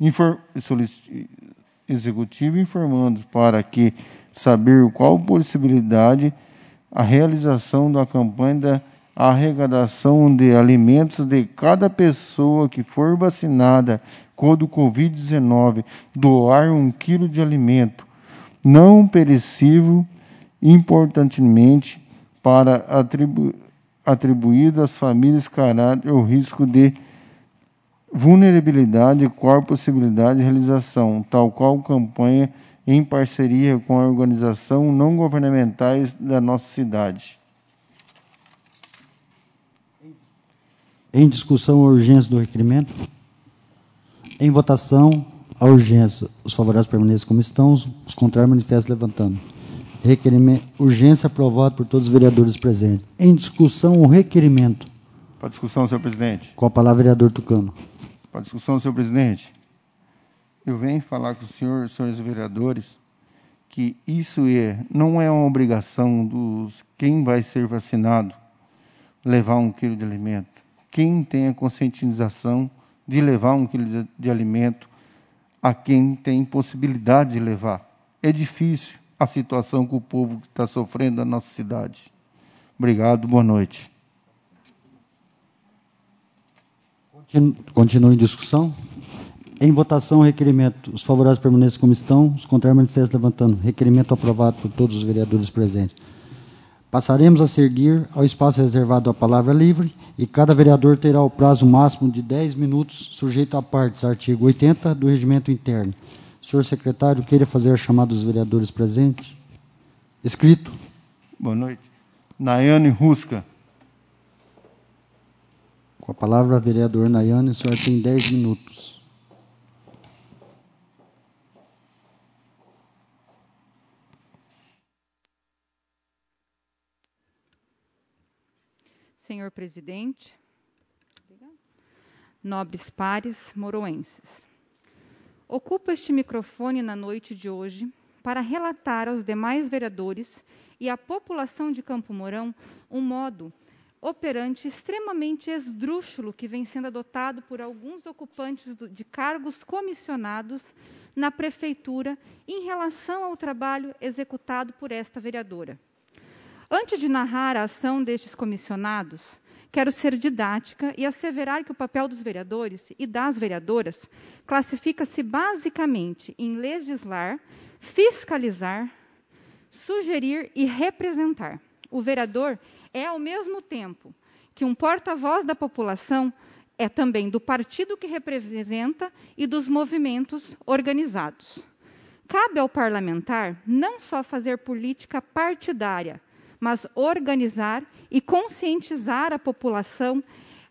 Executivo informando para que saber qual possibilidade a realização da campanha da arrecadação de alimentos de cada pessoa que for vacinada contra o Covid-19, doar 1 quilo de alimento não perecível, importantemente, para atribuído às famílias caráter o risco de vulnerabilidade e qual possibilidade de realização, tal qual campanha em parceria com a organização não governamentais da nossa cidade. Em discussão, a urgência do requerimento. Em votação, a urgência. Os favoráveis permaneçam como estão, os contrários manifestam levantando. Requerimento, urgência aprovado por todos os vereadores presentes. Em discussão, o requerimento. Para discussão, senhor presidente. Com a palavra, vereador Tucano. Para discussão, senhor presidente. Eu venho falar com os senhores vereadores que isso não é uma obrigação dos quem vai ser vacinado levar 1 quilo de alimento. Quem tem a conscientização de levar 1 quilo de alimento a quem tem possibilidade de levar. É difícil a situação que o povo está sofrendo na nossa cidade. Obrigado, boa noite. Continua em discussão. Em votação, o requerimento. Os favoráveis permaneçam como estão, os contrários manifestam levantando. Requerimento aprovado por todos os vereadores presentes. Passaremos a seguir ao espaço reservado à palavra livre e cada vereador terá o prazo máximo de 10 minutos, sujeito a partes, artigo 80 do Regimento Interno. Senhor secretário, queira fazer a chamada dos vereadores presentes? Escrito. Boa noite. Nayane Rusca. Com a palavra, vereador Nayane, o senhor tem 10 minutos. Senhor presidente, nobres pares moroenses, ocupo este microfone na noite de hoje para relatar aos demais vereadores e à população de Campo Mourão um modo operante extremamente esdrúxulo que vem sendo adotado por alguns ocupantes de cargos comissionados na prefeitura em relação ao trabalho executado por esta vereadora. Antes de narrar a ação destes comissionados, quero ser didática e asseverar que o papel dos vereadores e das vereadoras classifica-se basicamente em legislar, fiscalizar, sugerir e representar. O vereador é, ao mesmo tempo que um porta-voz da população, é também do partido que representa e dos movimentos organizados. Cabe ao parlamentar não só fazer política partidária, mas organizar e conscientizar a população,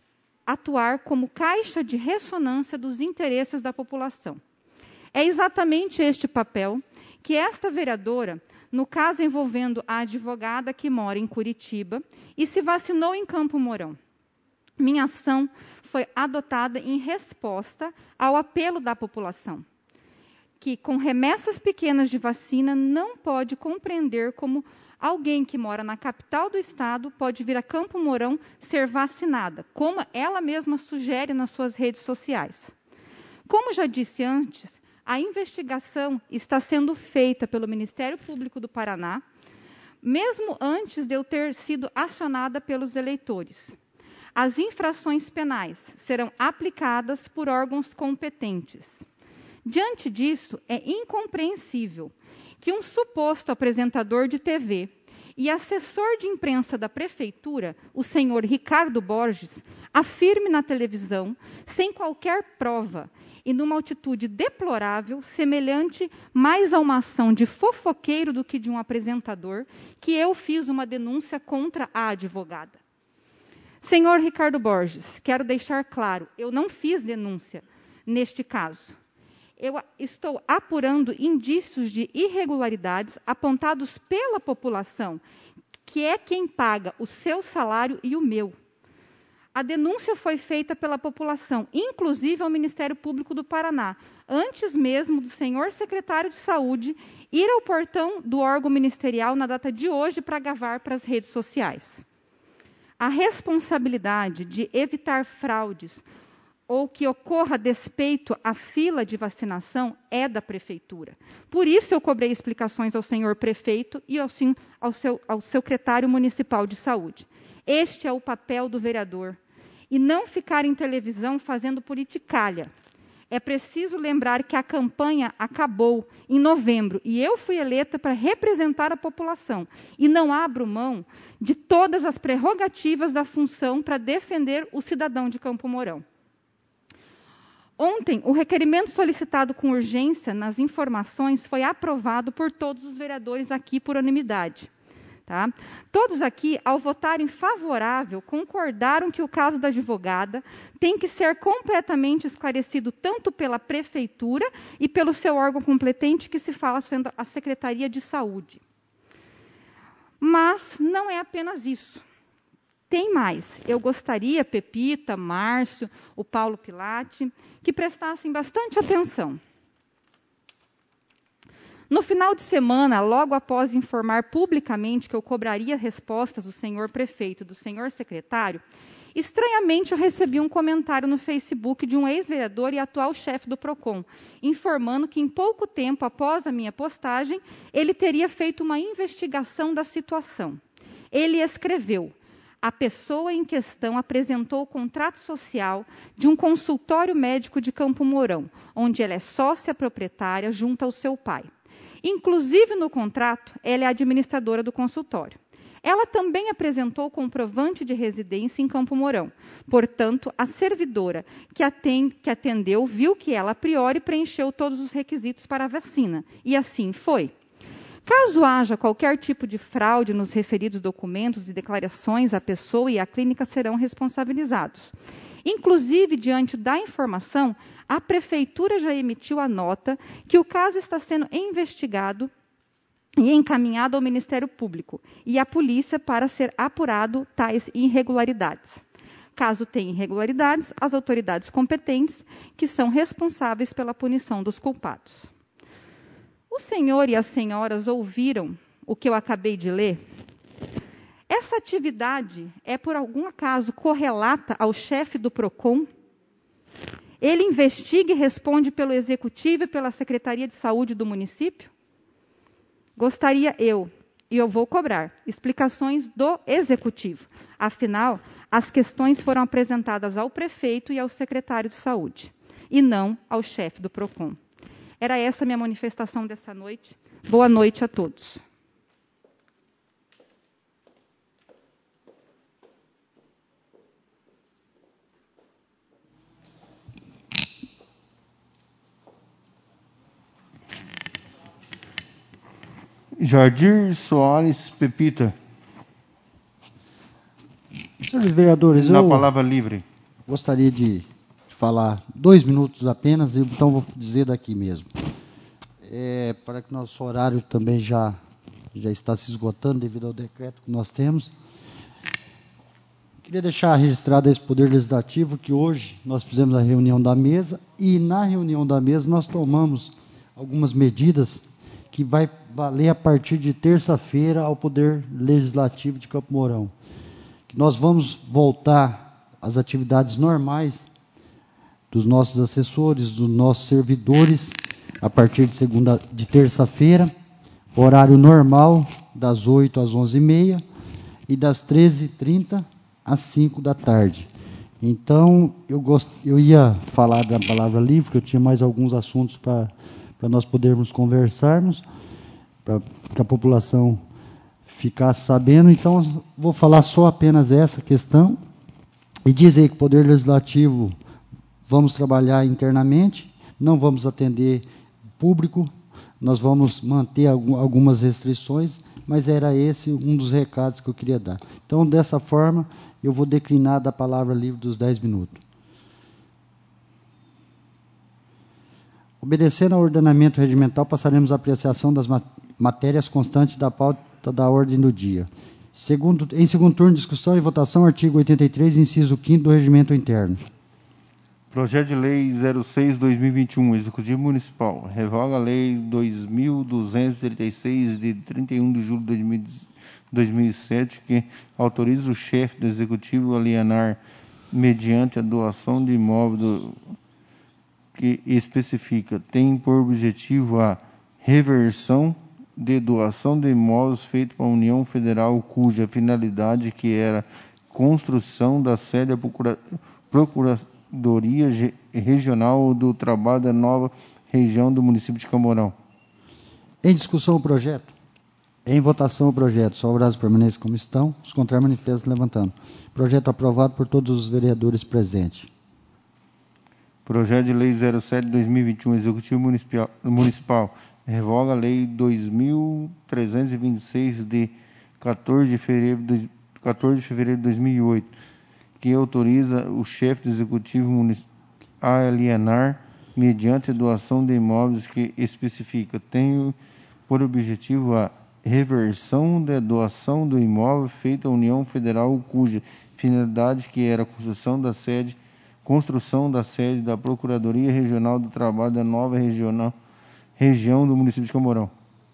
atuar como caixa de ressonância dos interesses da população. É exatamente este papel que esta vereadora, no caso envolvendo a advogada que mora em Curitiba e se vacinou em Campo Mourão. Minha ação foi adotada em resposta ao apelo da população, que com remessas pequenas de vacina não pode compreender como alguém que mora na capital do estado pode vir a Campo Mourão ser vacinada, como ela mesma sugere nas suas redes sociais. Como já disse antes, a investigação está sendo feita pelo Ministério Público do Paraná, mesmo antes de eu ter sido acionada pelos eleitores. As infrações penais serão aplicadas por órgãos competentes. Diante disso, é incompreensível que um suposto apresentador de TV e assessor de imprensa da prefeitura, o senhor Ricardo Borges, afirme na televisão, sem qualquer prova e numa atitude deplorável, semelhante mais a uma ação de fofoqueiro do que de um apresentador, que eu fiz uma denúncia contra a advogada. Senhor Ricardo Borges, quero deixar claro, eu não fiz denúncia neste caso. Eu estou apurando indícios de irregularidades apontados pela população, que é quem paga o seu salário e o meu. a denúncia foi feita pela população, inclusive ao Ministério Público do Paraná, antes mesmo do senhor secretário de Saúde ir ao portão do órgão ministerial na data de hoje para gravar para as redes sociais. A responsabilidade de evitar fraudes ou que ocorra despeito à fila de vacinação é da Prefeitura. Por isso eu cobrei explicações ao senhor prefeito e ao secretário municipal de saúde. Este é o papel do vereador. E não ficar em televisão fazendo politicalha. É preciso lembrar que a campanha acabou em novembro e eu fui eleita para representar a população. E não abro mão de todas as prerrogativas da função para defender o cidadão de Campo Mourão. Ontem, o requerimento solicitado com urgência nas informações foi aprovado por todos os vereadores aqui por unanimidade. Tá? Todos aqui, ao votarem favorável, concordaram que o caso da advogada tem que ser completamente esclarecido tanto pela Prefeitura e pelo seu órgão competente, que se fala sendo a Secretaria de Saúde. Mas não é apenas isso. Tem mais. Eu gostaria, Pepita, Márcio, o Paulo Pilate, que prestassem bastante atenção. No final de semana, logo após informar publicamente que eu cobraria respostas do senhor prefeito e do senhor secretário, estranhamente eu recebi um comentário no Facebook de um ex-vereador e atual chefe do PROCON, informando que em pouco tempo após a minha postagem, ele teria feito uma investigação da situação. Ele escreveu: a pessoa em questão apresentou o contrato social de um consultório médico de Campo Mourão, onde ela é sócia proprietária junto ao seu pai. Inclusive, no contrato, ela é administradora do consultório. Ela também apresentou comprovante de residência em Campo Mourão. Portanto, a servidora que atendeu viu que ela, a priori, preencheu todos os requisitos para a vacina. E assim foi. Caso haja qualquer tipo de fraude nos referidos documentos e declarações, a pessoa e a clínica serão responsabilizados. Inclusive, diante da informação, a Prefeitura já emitiu a nota que o caso está sendo investigado e encaminhado ao Ministério Público e à polícia para ser apurado tais irregularidades. Caso tenha irregularidades, as autoridades competentes que são responsáveis pela punição dos culpados. O senhor e as senhoras ouviram o que eu acabei de ler? Essa atividade é, por algum acaso, correlata ao chefe do PROCON? Ele investiga e responde pelo Executivo e pela Secretaria de Saúde do município? Gostaria e eu vou cobrar, explicações do Executivo. Afinal, as questões foram apresentadas ao prefeito e ao secretário de Saúde, e não ao chefe do PROCON. Era essa a minha manifestação dessa noite. Boa noite a todos. Jardir Soares Pepita. Senhores vereadores, Na eu palavra livre. gostaria de falar 2 minutos apenas, então vou dizer daqui mesmo. Para que nosso horário também já está se esgotando devido ao decreto que nós temos. Queria deixar registrado esse Poder Legislativo que hoje nós fizemos a reunião da mesa e na reunião da mesa nós tomamos algumas medidas que vai valer a partir de terça-feira ao Poder Legislativo de Campo Mourão. Que nós vamos voltar às atividades normais dos nossos assessores, dos nossos servidores, a partir de terça-feira, horário normal, das 8 às 11h30 e das 13h30 às 5 da tarde. Então, eu ia falar da palavra livre, porque eu tinha mais alguns assuntos para nós podermos conversarmos, para que a população ficasse sabendo. Então, vou falar só apenas essa questão e dizer que o Poder Legislativo vamos trabalhar internamente, não vamos atender público, nós vamos manter algumas restrições, mas era esse um dos recados que eu queria dar. Então, dessa forma, eu vou declinar da palavra livre dos 10 minutos. Obedecendo ao ordenamento regimental, passaremos à apreciação das matérias constantes da pauta da ordem do dia. Em segundo turno, discussão e votação, artigo 83, inciso 5º do Regimento Interno. Projeto de Lei 06/2021, Executivo Municipal, revoga a Lei 2.236, de 31 de julho de 2007, que autoriza o chefe do Executivo a alienar, mediante a doação de imóvel que especifica, tem por objetivo a reversão de doação de imóveis feito para a União Federal, cuja finalidade que era construção da sede da Procuradoria Regional do Trabalho da nova região do município de Camorão. Em discussão o projeto. Em votação o projeto. Os favoráveis permanecem como estão. Os contrários manifestam levantando. Projeto aprovado por todos os vereadores presentes. Projeto de Lei 07/2021, Executivo Municipal, revoga a Lei 2.326, de 14 de fevereiro de 2008, que autoriza o chefe do Executivo Municipal a alienar, mediante doação de imóveis que especifica, tem por objetivo a reversão da doação do imóvel feita à União Federal, cuja finalidade que era a construção da sede da Procuradoria Regional do Trabalho da nova região do município de Camorão.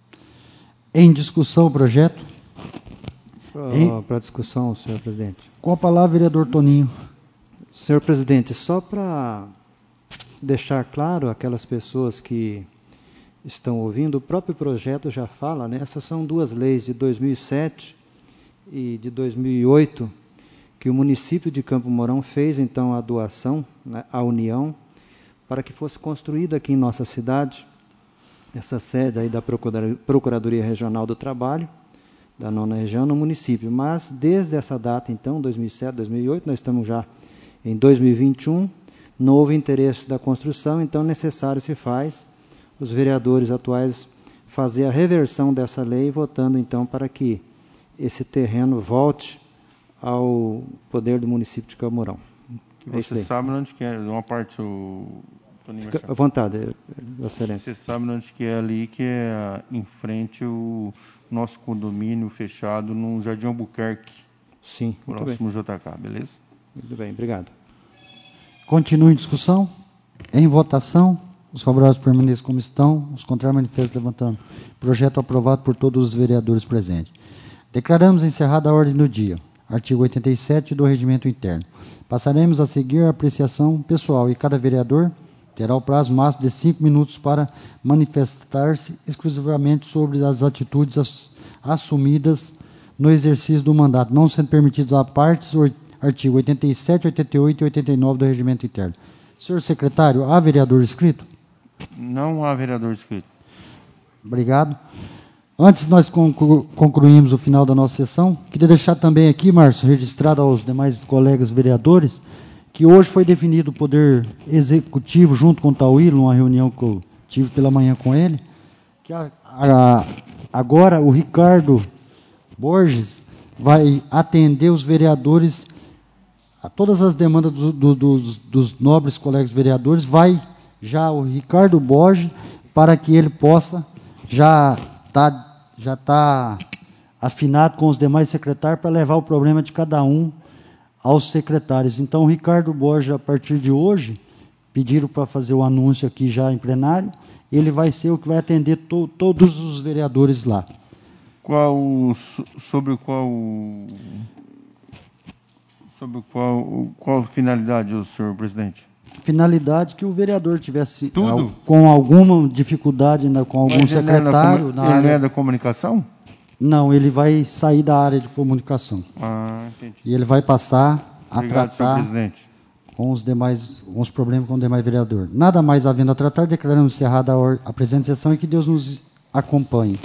Em discussão o projeto. Para discussão, senhor presidente. Com a palavra, vereador Toninho. Senhor presidente, só para deixar claro aquelas pessoas que estão ouvindo, o próprio projeto já fala, né? Essas são duas leis de 2007 e de 2008, que o município de Campo Mourão fez, então, a doação, né, à União, para que fosse construída aqui em nossa cidade, essa sede aí da Procuradoria Regional do Trabalho, da 9ª região, no município. Mas, desde essa data, então, 2007, 2008, nós estamos já em 2021, não houve interesse da construção, então, necessário se faz os vereadores atuais fazer a reversão dessa lei, votando, então, para que esse terreno volte ao poder do município de Camorão. Você sabe onde que é? Uma parte Fica à vontade, Excelência. Você sabe onde que é ali, que é em frente ao nosso condomínio fechado no Jardim Albuquerque. Sim, próximo JK, beleza? Muito bem, obrigado. Continua em discussão. Em votação. Os favoráveis permaneçam como estão. Os contrários manifestam levantando. Projeto aprovado por todos os vereadores presentes. Declaramos encerrada a ordem do dia. Artigo 87 do Regimento Interno. Passaremos a seguir a apreciação pessoal e cada vereador terá o prazo máximo de 5 minutos para manifestar-se exclusivamente sobre as atitudes assumidas no exercício do mandato, não sendo permitidos a partes artigo 87, 88 e 89 do Regimento Interno. Senhor secretário, há vereador inscrito? Não há vereador inscrito. Obrigado. Antes de nós concluirmos o final da nossa sessão, queria deixar também aqui, Márcio, registrado aos demais colegas vereadores, que hoje foi definido o Poder Executivo, junto com o Tauílo, numa reunião que eu tive pela manhã com ele, que agora o Ricardo Borges vai atender os vereadores a todas as demandas dos nobres colegas vereadores, vai já o Ricardo Borges, para que ele possa já está afinado com os demais secretários para levar o problema de cada um aos secretários. Então, o Ricardo Borges, a partir de hoje, pediram para fazer o anúncio aqui já em plenário, ele vai ser o que vai atender todos os vereadores lá. Qual finalidade, senhor presidente? Finalidade que o vereador tivesse com alguma dificuldade com algum secretário. Ele é da comunicação? Não, ele vai sair da área de comunicação. Entendi. E ele vai passar a tratar com os problemas com os demais vereadores. Nada mais havendo a tratar, declaramos encerrada a presente sessão e que Deus nos acompanhe.